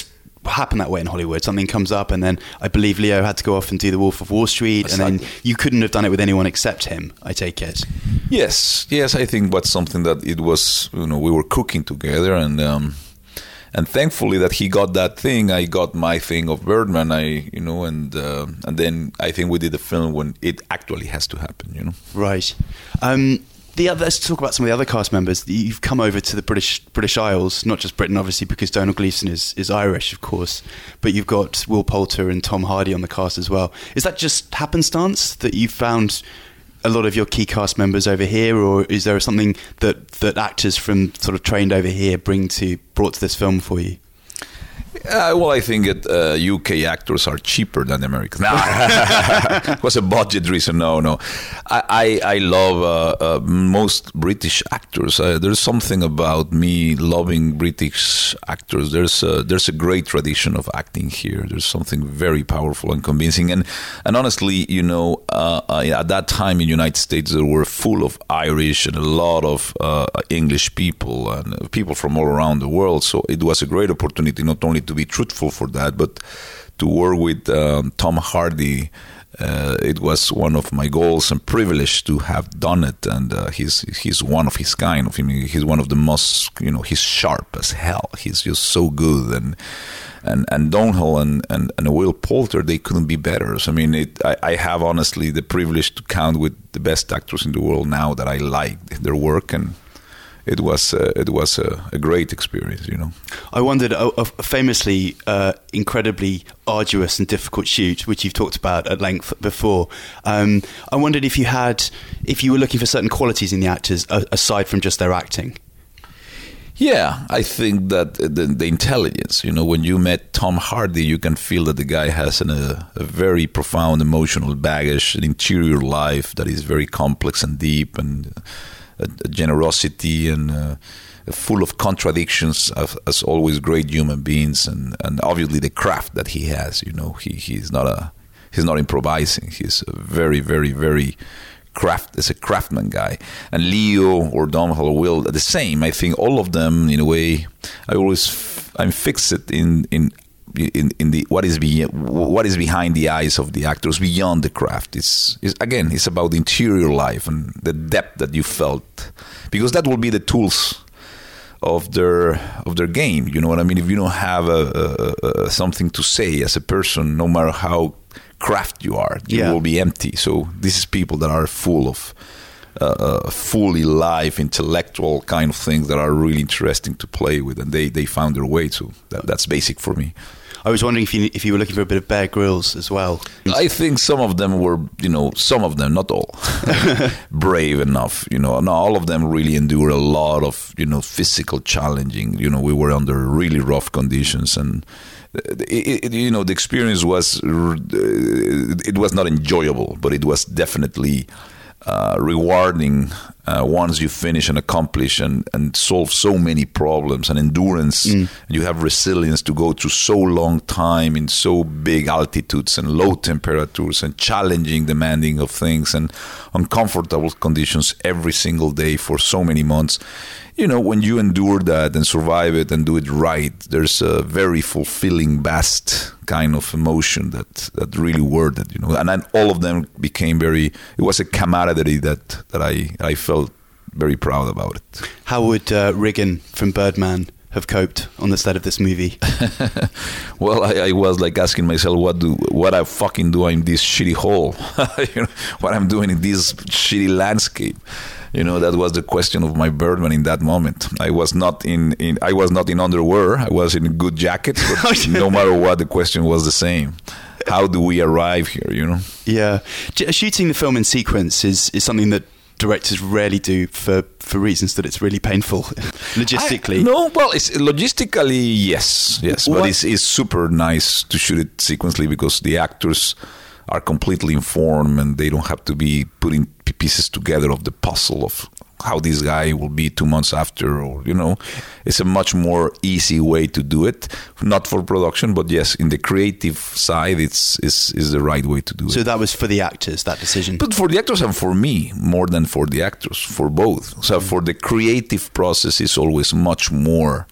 happen that way in Hollywood. Something comes up, and then I believe Leo had to go off and do The Wolf of Wall Street, Exactly. and then you couldn't have done it with anyone except him, I take it. Yes, yes, I think that's something that it was, you know, we were cooking together, and um, and thankfully that he got that thing, I got my thing of Birdman, I, you know, and uh, and then I think we did a film when it actually has to happen, you know. Right. Um, The other, let's talk about some of the other cast members. You've come over to the British British Isles, not just Britain, obviously, because Donald Gleeson is, is Irish, of course. But you've got Will Poulter and Tom Hardy on the cast as well. Is that just happenstance that you've found a lot of your key cast members over here, or is there something that, that actors from sort of trained over here bring to brought to this film for you? Uh, well, I think that uh, U K actors are cheaper than Americans. No, it was a budget reason. No, no. I, I, I love uh, uh, most British actors. Uh, there's something about me loving British actors. There's a, there's a great tradition of acting here. There's something very powerful and convincing. And and honestly, you know, uh, I, at that time in the United States, they were full of Irish and a lot of uh, English people and people from all around the world. So it was a great opportunity not only to be truthful for that, but to work with um, Tom Hardy. Uh, it was one of my goals and privilege to have done it, and uh, he's he's one of his kind. Of him, he's one of the most, you know, he's sharp as hell. He's just so good, and and and Domhnall and, and and Will Poulter, they couldn't be better. So I mean, it, I, I have honestly the privilege to count with the best actors in the world now that I like their work, and it was uh, it was a, a great experience, you know. I wondered, a, a famously uh, incredibly arduous and difficult shoot, which you've talked about at length before. Um, I wondered if you had, if you were looking for certain qualities in the actors uh, aside from just their acting. Yeah, I think that the, the intelligence, you know, when you met Tom Hardy, you can feel that the guy has an, a, a very profound emotional baggage, an interior life that is very complex and deep, and a, a generosity and uh, full of contradictions, as, as always, great human beings, and, and obviously the craft that he has. You know, he he's not a he's not improvising. He's a very, very, very craft is a craftsman guy. And Leo or Domhnall or Will, the same. I think all of them, in a way, I always f- I'm fixed in in. In, in the what is be, what is behind the eyes of the actors beyond the craft. It's, it's again, it's about the interior life and the depth that you felt, because that will be the tools of their of their game. You know what I mean? If you don't have a, a, a something to say as a person, no matter how craft you are, you yeah. will be empty. So this is people that are full of uh, uh, fully live, intellectual kind of things that are really interesting to play with, and they, they found their way. So that, that's basic for me. I was wondering if you if you were looking for a bit of Bear Grylls as well. I think some of them were, you know, some of them, not all, brave enough. You know, not all of them really endure a lot of, you know, physical challenging. You know, we were under really rough conditions, and it, it, you know, the experience was it was not enjoyable, but it was definitely uh, rewarding. Uh, once you finish and accomplish and, and solve so many problems, and endurance, mm. you have resilience to go through so long time in so big altitudes and low temperatures and challenging, demanding of things and uncomfortable conditions every single day for so many months. You know, when you endure that and survive it and do it right, there's a very fulfilling, vast kind of emotion that, that really worth it, you know. And then all of them became very, it was a camaraderie that, that I, I felt very proud about it. How would uh, Riggin from Birdman have coped on the set of this movie? Well, I, I was like asking myself, what do what I fucking do in this shitty hole? You know, what I'm doing in this shitty landscape? You know, that was the question of my Birdman in that moment. I was not in, in I was not in underwear. I was in a good jacket. But no matter what, the question was the same. How do we arrive here? You know? Yeah, shooting the film in sequence is is something that directors rarely do for, for reasons that it's really painful logistically. I, no, well, it's logistically yes, yes, what? But it's, it's super nice to shoot it sequentially because the actors are completely informed and they don't have to be putting pieces together of the puzzle of how this guy will be two months after, or, you know, it's a much more easy way to do it. Not for production, but yes, in the creative side, it's is is the right way to do so it. So that was for the actors, that decision? But for the actors and for me, more than for the actors, for both. So mm. for the creative process, it's always much more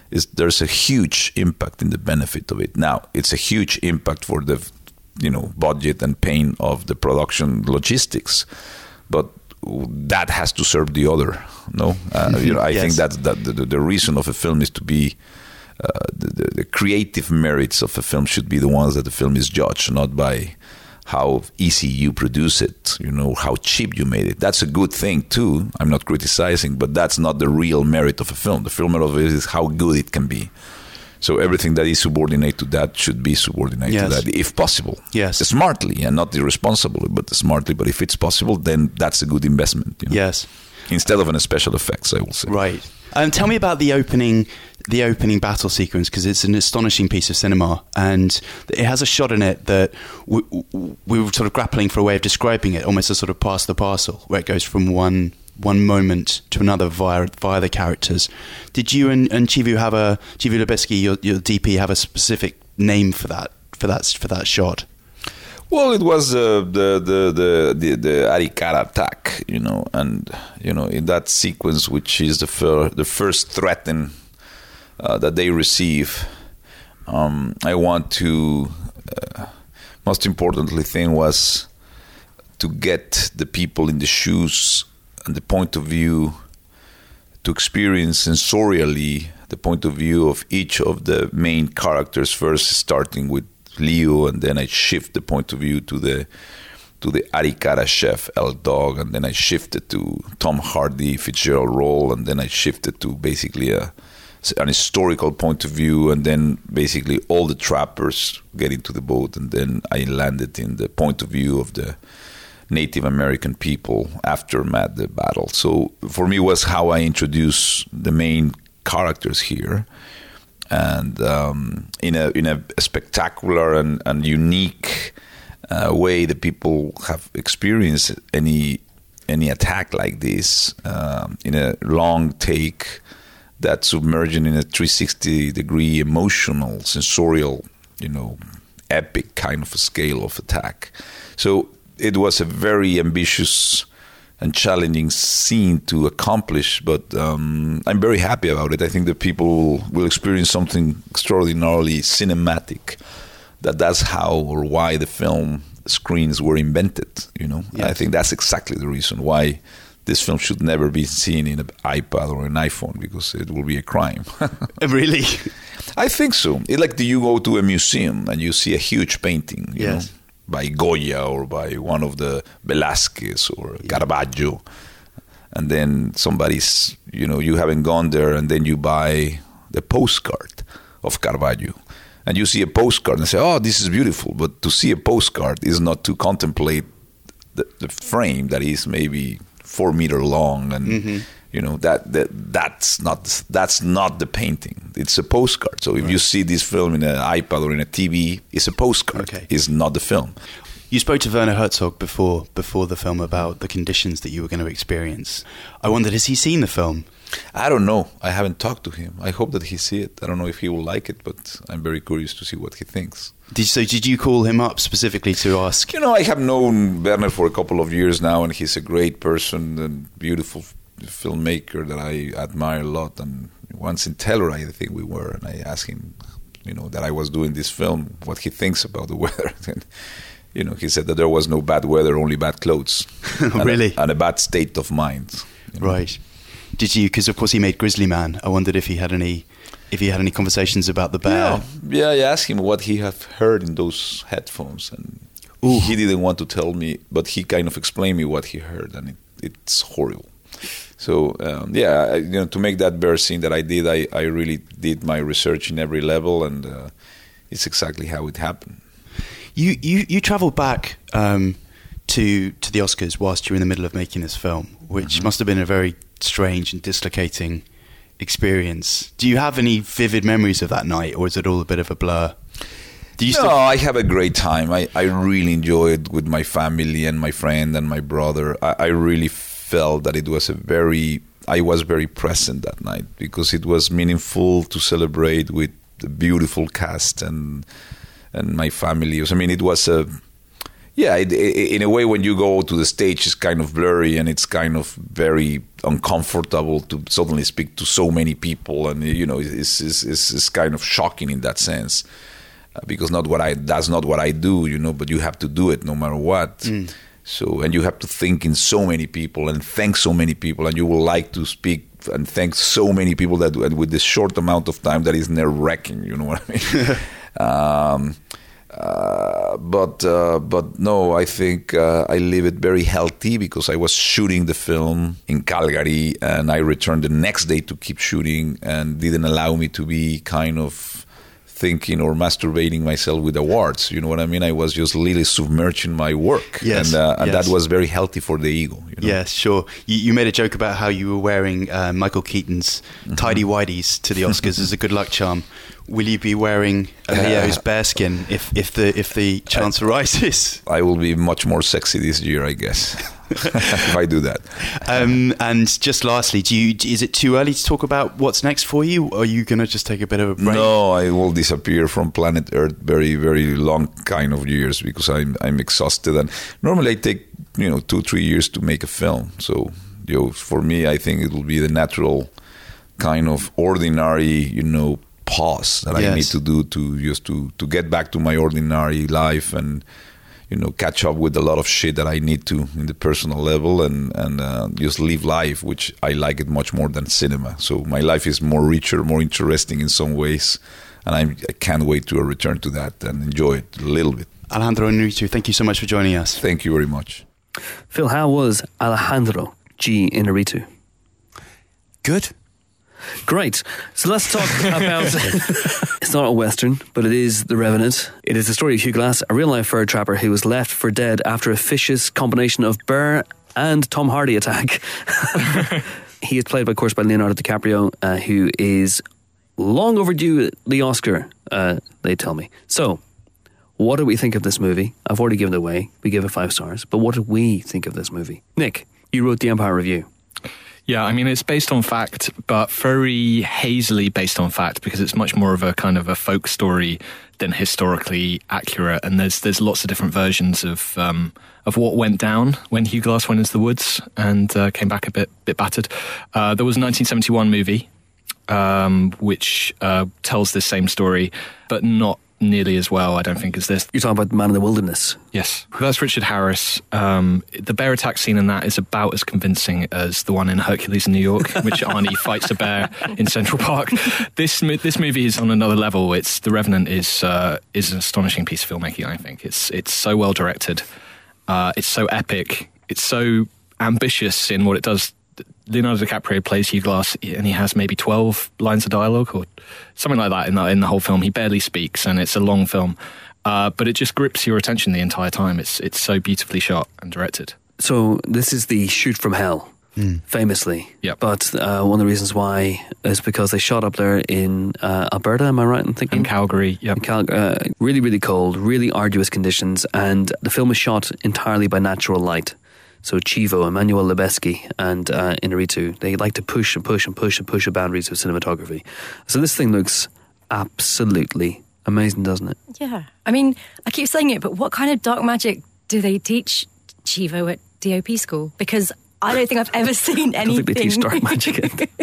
is there's a huge impact in the benefit of it. Now, it's a huge impact for the, you know, budget and pain of the production logistics, but that has to serve the other. No, uh, you know, I Yes. think that that the, the reason of a film is to be uh, the, the, the creative merits of a film should be the ones that the film is judged, not by how easy you produce it, you know, how cheap you made it. That's a good thing too. I'm not criticizing, but that's not the real merit of a film. The real merit of it is how good it can be. So everything that is subordinate to that should be subordinate Yes. to that, if possible. Yes. Smartly and not irresponsibly, but smartly. But if it's possible, then that's a good investment. You know? Yes. Instead of an special effects, I will say. Right. Um, tell me about the opening, the opening battle sequence, because it's an astonishing piece of cinema, and it has a shot in it that we, we were sort of grappling for a way of describing it, almost a sort of pass the parcel, where it goes from one one moment to another via via the characters. Did you and, and Chivu have a Chivu Lubitsky, your, your D P, have a specific name for that for that for that shot? Well, it was uh, the, the the the the Arikara attack, you know, and you know in that sequence, which is the fir- the first threat in, uh, that they receive. Um, I want to. Uh, most importantly, thing was to get the people in the shoes and the point of view to experience sensorially the point of view of each of the main characters. First, starting with Leo, and then I shift the point of view to the to the Arikara chef L Dog, and then I shifted to Tom Hardy Fitzgerald role, and then I shifted to basically a an historical point of view, and then basically all the trappers get into the boat, and then I landed in the point of view of the Native American people after Mad the battle. So for me, it was how I introduce the main characters here. And um, in a in a spectacular and, and unique uh, way that people have experienced any any attack like this um, in a long take that's submerging in a three sixty degree emotional, sensorial, you know, epic kind of a scale of attack. So it was a very ambitious and challenging scene to accomplish, but um, I'm very happy about it. I think that people will experience something extraordinarily cinematic. That that's how or why the film screens were invented. You know, Yes. I think that's exactly the reason why this film should never be seen in an iPad or an iPhone, because it will be a crime. Really? I think so. It's like you go to a museum and you see a huge painting. You Yes. know, by Goya or by one of the Velázquez or Caravaggio, and then somebody's, you know, you haven't gone there, and then you buy the postcard of Caravaggio, and you see a postcard and say, oh, this is beautiful, but to see a postcard is not to contemplate the, the frame that is maybe four meter long, and Mm-hmm. you know that, that that's not that's not the painting. It's a postcard. So if Right. you see this film in an iPad or in a T V, it's a postcard. Okay. It's not the film. You spoke to Werner Herzog before before the film about the conditions that you were going to experience. I wondered, has he seen the film? I don't know. I haven't talked to him. I hope that he see it. I don't know if he will like it, but I'm very curious to see what he thinks. Did, so did you call him up specifically to ask? You know, I have known Werner for a couple of years now, and he's a great person and beautiful filmmaker that I admire a lot. And once in Telluride, I think we were, and I asked him, you know, that I was doing this film, what he thinks about the weather. And, you know, he said that there was no bad weather, only bad clothes. And Really? A, and a bad state of mind. You know? Right. Did you? Because of course he made Grizzly Man. I wondered if he had any, if he had any conversations about the bear. Yeah, yeah. I asked him what he had heard in those headphones, and Ooh. he didn't want to tell me, but he kind of explained me what he heard, and it, it's horrible. So um, yeah, I, you know, to make that bear scene that I did, I, I really did my research in every level, and uh, it's exactly how it happened. You you you travelled back um, to to the Oscars whilst you were in the middle of making this film, which Mm-hmm. must have been a very strange and dislocating experience. Do you have any vivid memories of that night, or is it all a bit of a blur? Do you No, still? I have a great time. I, I really enjoyed with my family and my friend and my brother. I, I really felt that it was a very, I was very present that night because it was meaningful to celebrate with the beautiful cast and and my family. I mean, it was a, Yeah, it, it, in a way, when you go to the stage, it's kind of blurry and it's kind of very uncomfortable to suddenly speak to so many people, and you know, it's it's, it's, it's kind of shocking in that sense, uh, because not what I that's not what I do, you know. But you have to do it no matter what. Mm. So, and you have to think in so many people and thank so many people, and you will like to speak and thank so many people that, and with this short amount of time, that is nerve-wracking. You know what I mean? um, Uh, but uh, but no, I think uh, I leave it very healthy, because I was shooting the film in Calgary and I returned the next day to keep shooting, and didn't allow me to be kind of thinking or masturbating myself with awards. You know what I mean? I was just really submerged in my work, yes, and, uh, and yes. that was very healthy for the ego. You know? Yes, sure. You, you made a joke about how you were wearing uh, Michael Keaton's mm-hmm. tidy-whities to the Oscars as a good luck charm. Will you be wearing Leo's bearskin if, if the if the chance arises? I will be much more sexy this year, I guess, if I do that. Um, and just lastly, do you is it too early to talk about what's next for you? Or are you going to just take a bit of a break? No, I will disappear from planet Earth very, very long kind of years, because I'm I'm exhausted. And normally I take, you know, two, three years to make a film. So, you know, for me, I think it will be the natural kind of ordinary, you know, pause that yes. I need to do to just to, to get back to my ordinary life, and you know, catch up with a lot of shit that I need to in the personal level, and and uh, just live life, which I like it much more than cinema. So my life is more richer, more interesting in some ways, and I'm, I can't wait to return to that and enjoy it a little bit. Alejandro Inarritu, thank you so much for joining us. Thank you very much. Phil, how was Alejandro G. Inarritu? Good. Great. So let's talk about... It's not a Western, but it is The Revenant. It is the story of Hugh Glass, a real-life fur trapper who was left for dead after a vicious combination of bear and Tom Hardy attack. He is played, of course, by Leonardo DiCaprio, uh, who is long overdue the Oscar, uh, they tell me. So, what do we think of this movie? I've already given it away. We give it five stars. But what do we think of this movie? Nick, you wrote the Empire Review. Yeah, I mean, it's based on fact, but very hazily based on fact, because it's much more of a kind of a folk story than historically accurate. And there's there's lots of different versions of um, of what went down when Hugh Glass went into the woods and uh, came back a bit bit battered. Uh, there was a nineteen seventy-one movie um, which uh, tells this same story, but not nearly as well, I don't think, as this. You're talking about Man in the Wilderness? Yes. That's Richard Harris. Um, the bear attack scene in that is about as convincing as the one in Hercules in New York, which Arnie fights a bear in Central Park. This this movie is on another level. It's The Revenant is uh, is an astonishing piece of filmmaking, I think. It's, it's so well directed. Uh, it's so epic. It's so ambitious in what it does. Leonardo DiCaprio plays Hugh Glass, and he has maybe twelve lines of dialogue or something like that in the, in the whole film. He barely speaks, and it's a long film, uh, but it just grips your attention the entire time. It's it's so beautifully shot and directed. So this is the shoot from hell, mm. famously. Yeah. But uh, one of the reasons why is because they shot up there in uh, Alberta. Am I right in thinking? In Calgary. Yeah. Cal- uh, really, really cold, really arduous conditions, and the film is shot entirely by natural light. So Chivo, Emmanuel Lubezki, and uh, Inarritu, they like to push and push and push and push the boundaries of cinematography. So this thing looks absolutely amazing, doesn't it? Yeah. I mean, I keep saying it, but what kind of dark magic do they teach Chivo at D O P school? Because I don't think I've ever seen anything. I don't think they teach dark magic.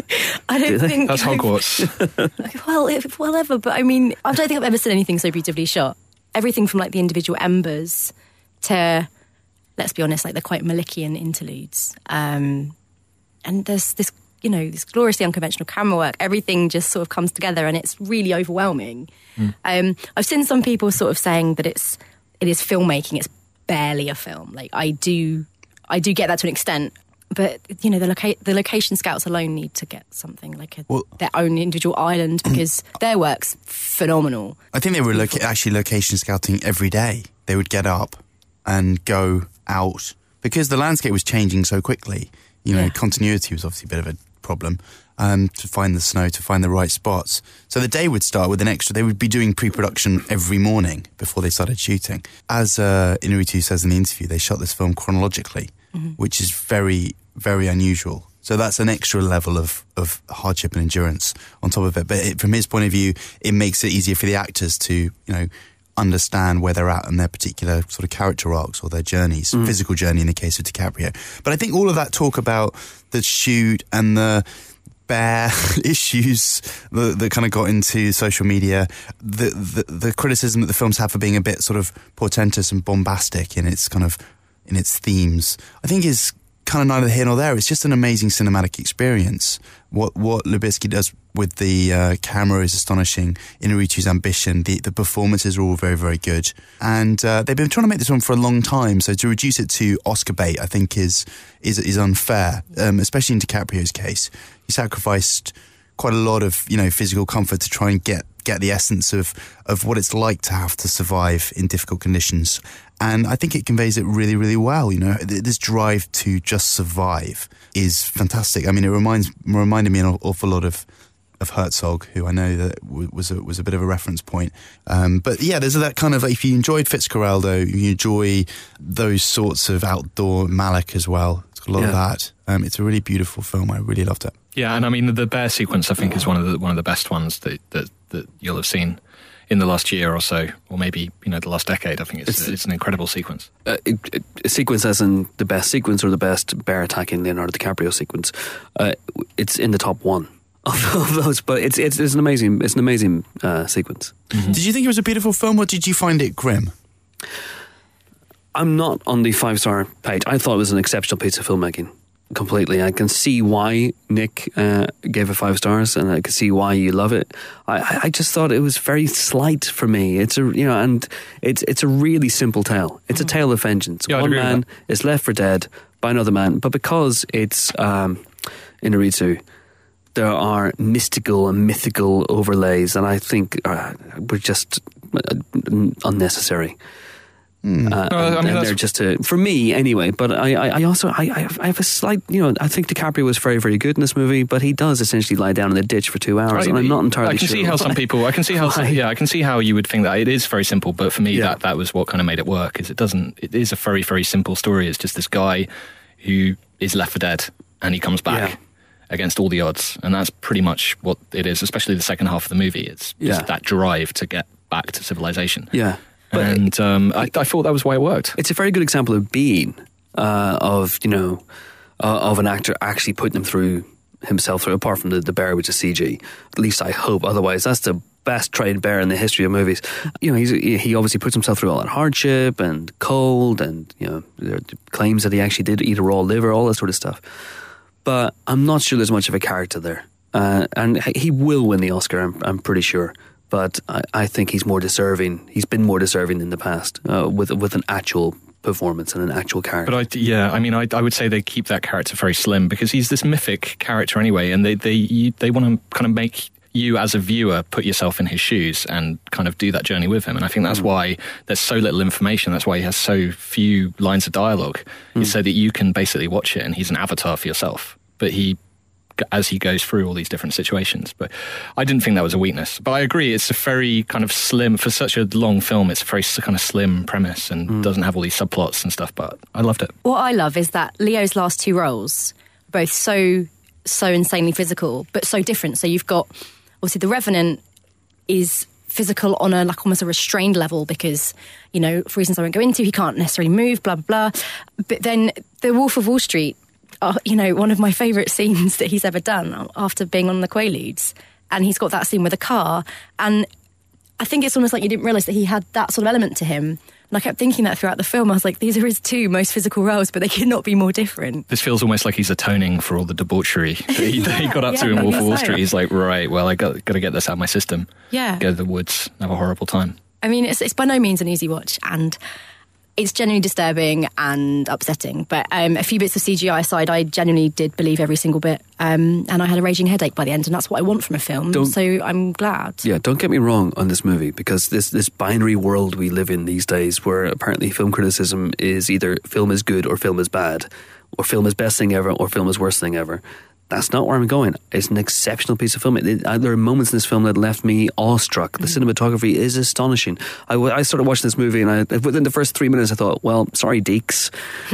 I don't do think... That's Hogwarts. well, if, well, ever, but I mean, I don't think I've ever seen anything so beautifully shot. Everything from like the individual embers to... let's be honest, like they're quite Malikian interludes. Um, and there's this, you know, this gloriously unconventional camera work. Everything just sort of comes together and it's really overwhelming. Mm. Um, I've seen some people sort of saying that it's it is filmmaking, it's barely a film. Like I do I do get that to an extent. But, you know, the, loca- the location scouts alone need to get something like a, well, their own individual island because their work's phenomenal. I think they were loca- actually location scouting every day. They would get up and go out because the landscape was changing so quickly. You know, yeah. Continuity was obviously a bit of a problem um, to find the snow, to find the right spots. So the day would start with an extra. They would be doing pre-production every morning before they started shooting. As uh, Inarritu says in the interview, they shot this film chronologically, mm-hmm. which is very, very unusual. So that's an extra level of, of hardship and endurance on top of it. But it, from his point of view, it makes it easier for the actors to, you know, understand where they're at in their particular sort of character arcs or their journeys, mm. physical journey in the case of DiCaprio. But I think all of that talk about the shoot and the Bear issues that, that kind of got into social media, the, the the criticism that the films have for being a bit sort of portentous and bombastic in its kind of in its themes, I think is kind of neither here nor there. It's just an amazing cinematic experience. What what Lubitsky does with the uh, camera is astonishing. Inarritu's ambition, the, the performances are all very, very good. And uh, they've been trying to make this one for a long time, so to reduce it to Oscar bait, I think, is is, is unfair, um, especially in DiCaprio's case. He sacrificed quite a lot of, you know, physical comfort to try and get, get the essence of, of what it's like to have to survive in difficult conditions. And I think it conveys it really, really well. You know, this drive to just survive is fantastic. I mean, it reminds reminded me an awful lot of of Herzog, who I know that w- was a, was a bit of a reference point. Um, but yeah, there's that kind of, if you enjoyed Fitzcarraldo, you enjoy those sorts of outdoor Malick as well. It's got a lot yeah. of that. Um, it's a really beautiful film. I really loved it. Yeah, and I mean the bear sequence I think is one of the one of the best ones that that, that you'll have seen in the last year or so, or maybe, you know, the last decade. I think it's it's, it's an incredible sequence. Uh, a sequence as in the best sequence or the best bear attacking Leonardo DiCaprio sequence. Uh, it's in the top one of, of those, but it's it's it's an amazing it's an amazing uh, sequence. Mm-hmm. Did you think it was a beautiful film, or did you find it grim? I'm not on the five star page. I thought it was an exceptional piece of filmmaking. Completely. I can see why Nick uh, gave it five stars, and I can see why you love it. I, I just thought it was very slight for me. It's a you know, and it's it's a really simple tale. It's a tale of vengeance. Yeah, One man is left for dead by another man, but because it's um, Inarritu, there are mystical and mythical overlays, and I think uh, were just uh, unnecessary. Mm. Uh, no, and, I mean, and they're just a, for me anyway. But I, I, I also I, I have a slight, you know, I think DiCaprio was very, very good in this movie, but he does essentially lie down in the ditch for two hours, right, and I'm not entirely. I can sure see how some people. I can see how. Why? Yeah, I can see how you would think that it is very simple, but for me, Yeah. that that was what kind of made it work. Is it doesn't. It is a very, very simple story. It's just this guy who is left for dead, and he comes back. Yeah. Against all the odds, and that's pretty much what it is. Especially the second half of the movie, it's just Yeah. that drive to get back to civilization. Yeah. But and um, I, I thought that was why it worked. it's a very good example of being, uh, of, you know, uh, of an actor actually putting him through himself, through, apart from the, the bear, which is C G. At least I hope. Otherwise, that's the best trained bear in the history of movies. You know, he's, he obviously puts himself through all that hardship and cold, and, you know, there are claims that he actually did eat a raw liver, all that sort of stuff. But I'm not sure there's much of a character there. Uh, and he will win the Oscar, I'm, I'm pretty sure. But I, I think he's more deserving. He's been more deserving in the past uh, with with an actual performance and an actual character. But I, yeah, I mean, I, I would say they keep that character very slim because he's this mythic character anyway, and they they you, they want to kind of make you as a viewer put yourself in his shoes and kind of do that journey with him. And I think that's mm. why there's so little information. That's why he has so few lines of dialogue. Mm. Is so that you can basically watch it, and he's an avatar for yourself. But he. As he goes through all these different situations. But I didn't think that was a weakness. But I agree, it's a very kind of slim, for such a long film, it's a very kind of slim premise and mm. doesn't have all these subplots and stuff, but I loved it. What I love is that Leo's last two roles are both so, so insanely physical, but so different. So you've got, obviously, The Revenant is physical on a, like, almost a restrained level because, you know, for reasons I won't go into, he can't necessarily move, blah, blah, blah. But then The Wolf of Wall Street, Uh, you know, one of my favourite scenes that he's ever done after being on the Quaaludes. And he's got that scene with a car. And I think it's almost like you didn't realise that he had that sort of element to him. And I kept thinking that throughout the film. I was like, these are his two most physical roles, but they could not be more different. This feels almost like he's atoning for all the debauchery that he, that he got up yeah, to in Wolf of Wall so. Street. He's like, right, well, I got, got to get this out of my system. Yeah. Go to the woods, have a horrible time. I mean, it's, it's by no means an easy watch. And it's genuinely disturbing and upsetting. But um, a few bits of C G I aside, I genuinely did believe every single bit. Um, and I had a raging headache by the end, and that's what I want from a film. Don't, so I'm glad. Yeah, don't get me wrong on this movie, because this, this binary world we live in these days, where apparently film criticism is either film is good or film is bad, or film is best thing ever or film is worst thing ever. That's not where I'm going. It's an exceptional piece of film. It, it, there are moments in this film that left me awestruck. The cinematography is astonishing. I, I started watching this movie, and I, within the first three minutes I thought, well, sorry, Deeks.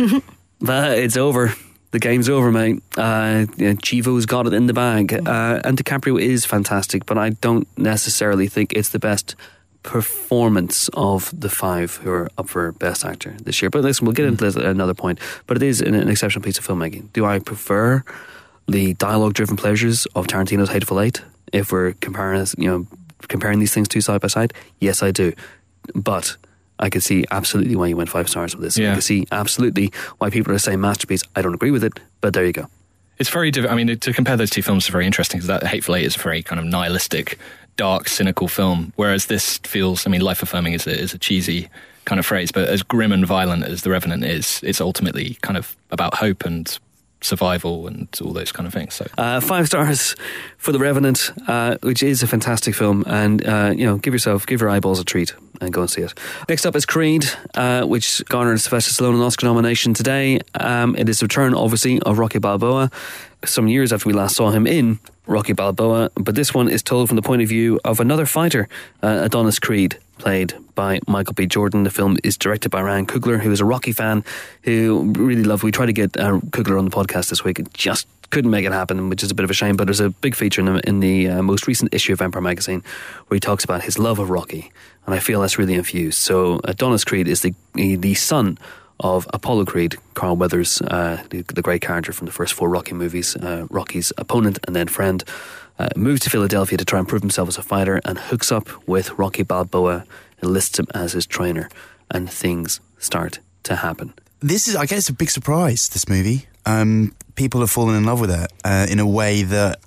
But it's over. The game's over, mate. Uh, yeah, Chivo's got it in the bag. Uh, and DiCaprio is fantastic, but I don't necessarily think it's the best performance of the five who are up for Best Actor this year. But listen, we'll get into this at another point. But it is an, an exceptional piece of filmmaking. Do I prefer the dialogue-driven pleasures of Tarantino's Hateful Eight if we're comparing, you know, comparing these things two side by side? Yes, I do. But I could see absolutely why you went five stars with this. Yeah. I could see absolutely why people are saying masterpiece. I don't agree with it, but there you go. It's very different. I mean, to compare those two films is very interesting, because that Hateful Eight is a very kind of nihilistic, dark, cynical film, whereas this feels, I mean, life-affirming is a, is a cheesy kind of phrase, but as grim and violent as The Revenant is, it's ultimately kind of about hope and survival and all those kind of things. So uh, five stars for The Revenant, uh, which is a fantastic film, and uh, you know, give yourself, give your eyeballs a treat and go and see it. Next up is Creed, uh, which garnered Sylvester Stallone an Oscar nomination today. Um, it is the return, obviously, of Rocky Balboa, some years after we last saw him in Rocky Balboa, but this one is told from the point of view of another fighter, uh, Adonis Creed, played by Michael B. Jordan. The film is directed by Ryan Coogler, who is a Rocky fan who really loved. We tried to get uh, Coogler on the podcast this week. It just couldn't make it happen, which is a bit of a shame, but there's a big feature in the, in the uh, most recent issue of Empire magazine where he talks about his love of Rocky, and I feel that's really infused. So Adonis Creed is the the son of Apollo Creed, Carl Weathers, uh, the, the great character from the first four Rocky movies, uh, Rocky's opponent and then friend, uh, moves to Philadelphia to try and prove himself as a fighter, and hooks up with Rocky Balboa, enlists him as his trainer, and things start to happen. This is, I guess, a big surprise, this movie. Um, people have fallen in love with it uh, in a way that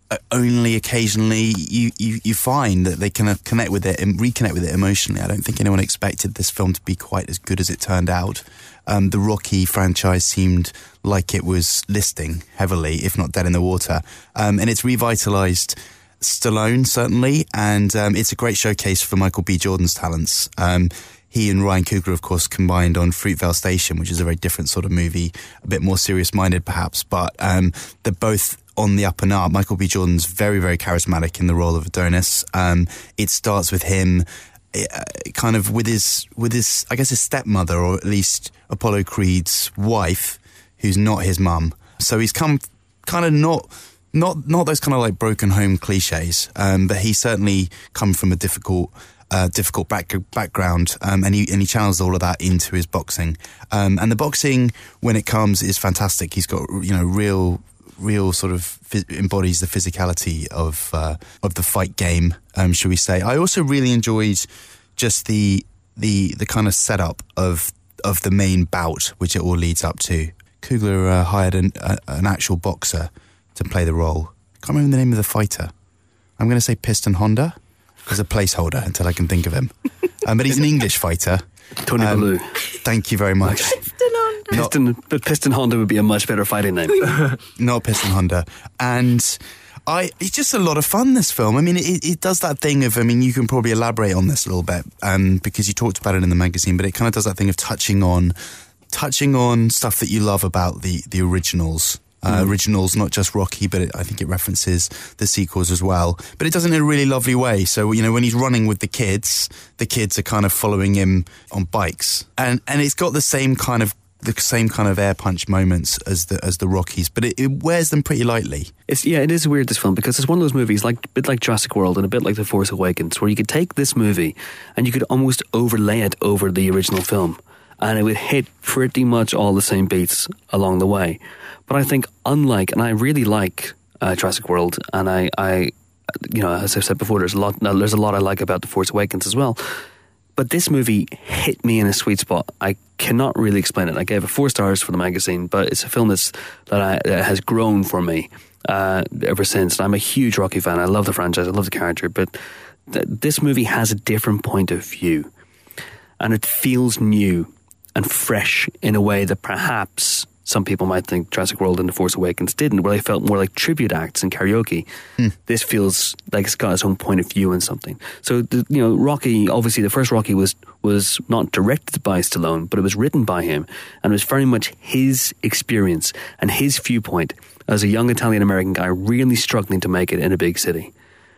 only occasionally you, you, you find that they can connect with it and reconnect with it emotionally. I don't think anyone expected this film to be quite as good as it turned out. Um, the Rocky franchise seemed like it was listing heavily, if not dead in the water. Um, and it's revitalised Stallone, certainly, and um, it's a great showcase for Michael B. Jordan's talents. Um, he and Ryan Coogler, of course, combined on Fruitvale Station, which is a very different sort of movie, a bit more serious-minded perhaps, but um, they're both on the up and up. Michael B. Jordan's very, very charismatic in the role of Adonis. Um, it starts with him uh, kind of with his, with his, I guess, his stepmother, or at least Apollo Creed's wife, who's not his mum. So he's come kind of not... Not not those kind of like broken home cliches, um, but he certainly come from a difficult uh, difficult back, background, um, and he and he channels all of that into his boxing. Um, and the boxing, when it comes, is fantastic. He's got, you know, real real sort of phys- embodies the physicality of uh, of the fight game, um, shall we say? I also really enjoyed just the the the kind of setup of of the main bout, which it all leads up to. Coogler uh, hired an, uh, an actual boxer to play the role. Can't remember the name of the fighter. I'm going to say Piston Honda as a placeholder until I can think of him. Um, but he's an English fighter. Tony um, Bellew. Thank you very much. Piston Honda. Piston, but Piston Honda would be a much better fighting name. Not Piston Honda. And I, it's just a lot of fun, this film. I mean, it, it does that thing of, I mean, you can probably elaborate on this a little bit um, because you talked about it in the magazine, but it kind of does that thing of touching on touching on stuff that you love about the, the originals. Uh, mm. Originals, not just Rocky, but it, I think it references the sequels as well. But it does it in a really lovely way. So, you know, when he's running with the kids, the kids are kind of following him on bikes. And and it's got the same kind of the same kind of air punch moments as the as the Rockies, but it, it wears them pretty lightly. It's yeah, it is weird, this film, because it's one of those movies, like a bit like Jurassic World and a bit like The Force Awakens, where you could take this movie and you could almost overlay it over the original film, and it would hit pretty much all the same beats along the way. But I think, unlike, and I really like uh, Jurassic World, and I, I, you know, as I've said before, there's a lot, there's a lot I like about The Force Awakens as well. But this movie hit me in a sweet spot. I cannot really explain it. I gave it four stars for the magazine, but it's a film that's that, I, that has grown for me uh, ever since. And I'm a huge Rocky fan. I love the franchise. I love the character. But th- this movie has a different point of view, and it feels new and fresh in a way that perhaps some people might think Jurassic World and The Force Awakens didn't, where they felt more like tribute acts and karaoke. Mm. This feels like it's got its own point of view in something. So, the, you know, Rocky, obviously the first Rocky was was not directed by Stallone, but it was written by him, and it was very much his experience and his viewpoint as a young Italian-American guy really struggling to make it in a big city.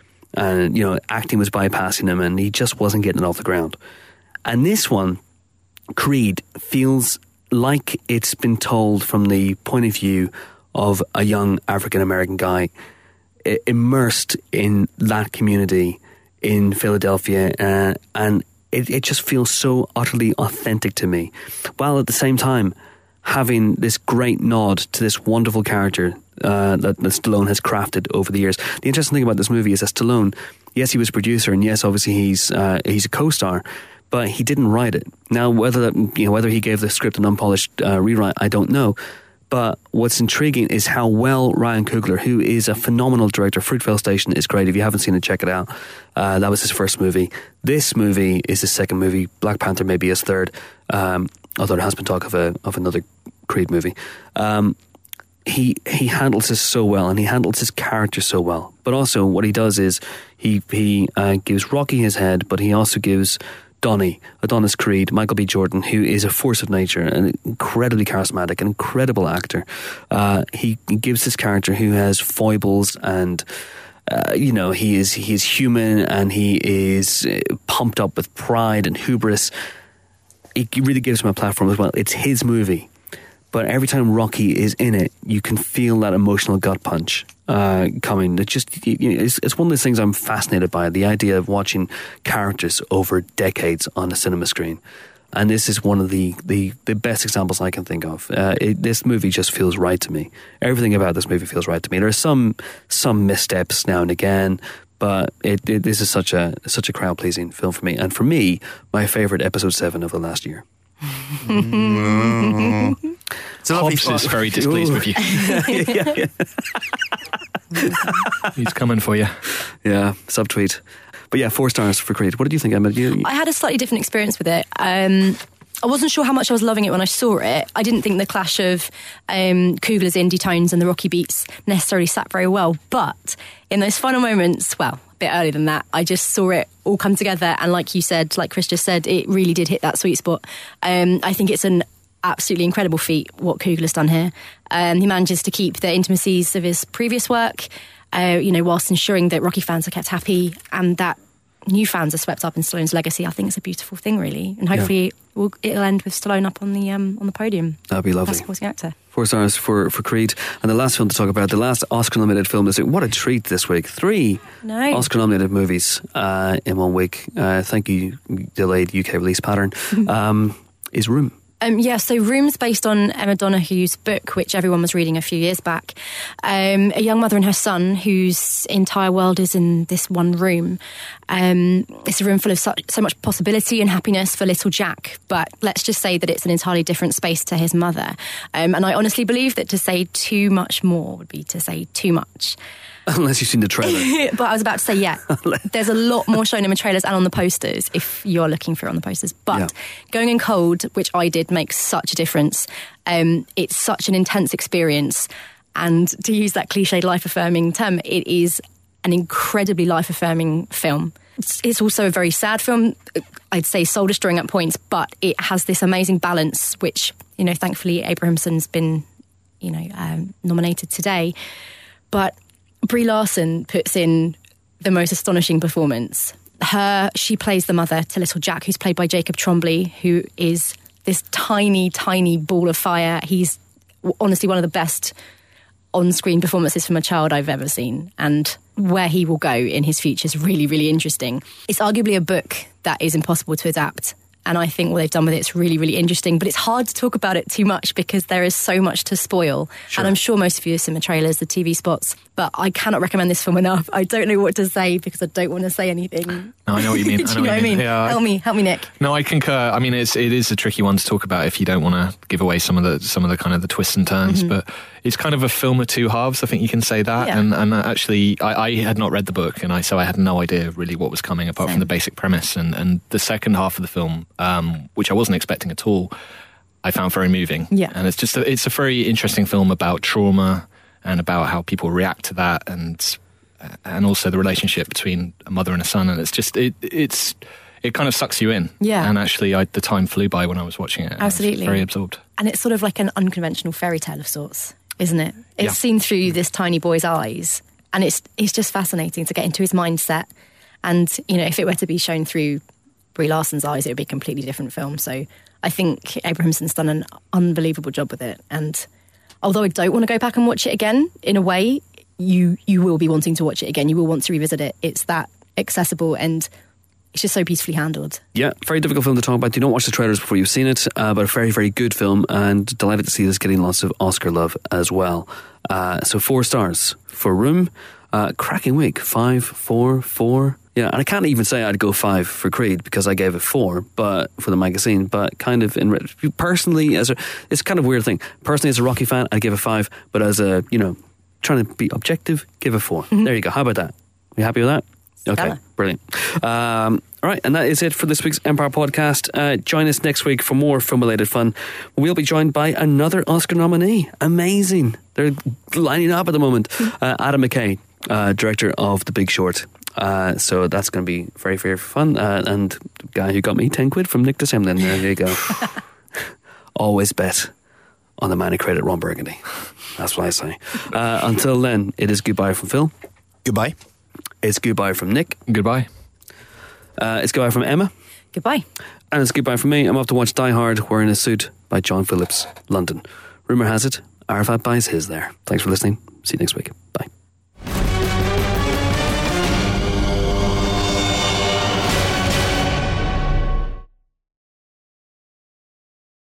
And, you know, acting was bypassing him, and he just wasn't getting it off the ground. And this one, Creed, feels like it's been told from the point of view of a young African-American guy immersed in that community in Philadelphia, uh, and it, it just feels so utterly authentic to me, while at the same time having this great nod to this wonderful character uh, that, that Stallone has crafted over the years. The interesting thing about this movie is that Stallone, yes, he was a producer, and yes, obviously he's uh, he's a co-star, but he didn't write it. Now, whether that, you know, whether he gave the script an unpolished uh, rewrite, I don't know. But what's intriguing is how well Ryan Coogler, who is a phenomenal director, Fruitvale Station is great. If you haven't seen it, check it out. Uh, that was his first movie. This movie is his second movie. Black Panther may be his third, um, although there has been talk of a of another Creed movie. Um, he he handles this so well, and he handles his character so well. But also, what he does is he he uh, gives Rocky his head, but he also gives Donnie, Adonis Creed, Michael B. Jordan, who is a force of nature, an incredibly charismatic, an incredible actor. Uh, he gives this character who has foibles, and uh, you know, he is he is human, and he is pumped up with pride and hubris. He really gives him a platform as well. It's his movie, but every time Rocky is in it, you can feel that emotional gut punch uh, coming. It just you know, it's, it's one of those things I'm fascinated by, the idea of watching characters over decades on a cinema screen. And this is one of the, the, the best examples I can think of. Uh, it, this movie just feels right to me. Everything about this movie feels right to me. There are some some missteps now and again, but it, it, this is such a such a crowd pleasing film for me. And for me, my favourite episode seven of the last year. Mm. It's a lovely Hobbs is very displeased with you. yeah, yeah. He's coming for you. Yeah, subtweet. But yeah, four stars for Creed. What did you think, Emma? You, I had a slightly different experience with it. Um, I wasn't sure how much I was loving it when I saw it. I didn't think the clash of um, Coogler's indie tones and the Rocky beats necessarily sat very well. But in those final moments, well, a bit earlier than that, I just saw it all come together. And like you said, like Chris just said, it really did hit that sweet spot. Um, I think it's an absolutely incredible feat what Coogler's done here. Um, he manages to keep the intimacies of his previous work, uh, you know, whilst ensuring that Rocky fans are kept happy and that new fans are swept up in Stallone's legacy. I think it's a beautiful thing, really, and hopefully yeah. we'll, it'll end with Stallone up on the um, on the podium. That'd be lovely. Best supporting actor. Four stars for, for Creed. And the last film to talk about, the last Oscar-nominated film this week. What a treat this week. Three no. Oscar-nominated movies uh, in one week. Uh, thank you, delayed U K release pattern. um, is Room. Um, yeah, so Room's based on Emma Donohue's book, which everyone was reading a few years back. Um, a young mother and her son whose entire world is in this one room. Um, it's a room full of so, so much possibility and happiness for little Jack, but let's just say that it's an entirely different space to his mother. Um, and I honestly believe that to say too much more would be to say too much. Unless you've seen the trailer. But I was about to say, yeah, there's a lot more shown in the trailers and on the posters if you're looking for it on the posters. But yeah. Going in cold, which I did, makes such a difference. Um, it's such an intense experience. And to use that cliched life-affirming term, it is an incredibly life-affirming film. It's, it's also a very sad film, I'd say soul-destroying at points, but it has this amazing balance, which, you know, thankfully Abrahamson's been, you know, um, nominated today. But Brie Larson puts in the most astonishing performance. Her, she plays the mother to little Jack, who's played by Jacob Tremblay, who is this tiny, tiny ball of fire. He's honestly one of the best on-screen performances from a child I've ever seen. And where he will go in his future is really, really interesting. It's arguably a book that is impossible to adapt. And I think what they've done with it is really, really interesting. But it's hard to talk about it too much because there is so much to spoil. Sure. And I'm sure most of you have seen the trailers, the T V spots. But I cannot recommend this film enough. I don't know what to say because I don't want to say anything. No, I know what you mean. Do you know what I mean? Yeah, help me, help me, Nick. No, I concur. I mean, it's it is a tricky one to talk about if you don't want to give away some of the some of the kind of the twists and turns. Mm-hmm. But it's kind of a film of two halves. I think you can say that. Yeah. And and actually, I, I had not read the book, and I so I had no idea really what was coming apart Same. from the basic premise. And and the second half of the film, um, which I wasn't expecting at all, I found very moving. Yeah. And it's just a, it's a very interesting film about trauma and about how people react to that, and and also the relationship between a mother and a son. And it's just it it's it kind of sucks you in. Yeah. And actually, I, the time flew by when I was watching it. Absolutely. I was very absorbed. And it's sort of like an unconventional fairy tale of sorts, isn't it? It's yeah. seen through this tiny boy's eyes, and it's it's just fascinating to get into his mindset. And you know, if it were to be shown through Brie Larson's eyes, it would be a completely different film. So I think Abrahamson's done an unbelievable job with it. And although I don't want to go back and watch it again, in a way, you you will be wanting to watch it again. You will want to revisit it. It's that accessible, and it's just so beautifully handled. Yeah, very difficult film to talk about. Do not watch the trailers before you've seen it, uh, but a very, very good film, and delighted to see this getting lots of Oscar love as well. Uh, so four stars for Room. Uh, cracking week. Five, four, four. Yeah, and I can't even say I'd go five for Creed because I gave it four, but for the magazine. But kind of in personally, as a, it's kind of a weird thing. Personally, as a Rocky fan, I'd give it five, but as a, you know, trying to be objective, give it four. Mm-hmm. There you go. How about that? You happy with that? Okay, Stella. Brilliant. Um, all right, and that is it for this week's Empire podcast. Uh, join us next week for more film-related fun. We'll be joined by another Oscar nominee. Amazing. They're lining up at the moment. Uh, Adam McKay, uh, director of The Big Short. Uh, so that's going to be very, very fun. Uh, and the guy who got me ten quid from Nick DeSemlin. There you go. Always bet on the man who created Ron Burgundy. That's what I say. Uh, until then, it is goodbye from Phil. Goodbye. It's goodbye from Nick. Goodbye. Uh, it's goodbye from Emma. Goodbye. And it's goodbye from me. I'm off to watch Die Hard wearing a suit by John Phillips, London. Rumour has it, Arafat buys his there. Thanks for listening. See you next week. Bye.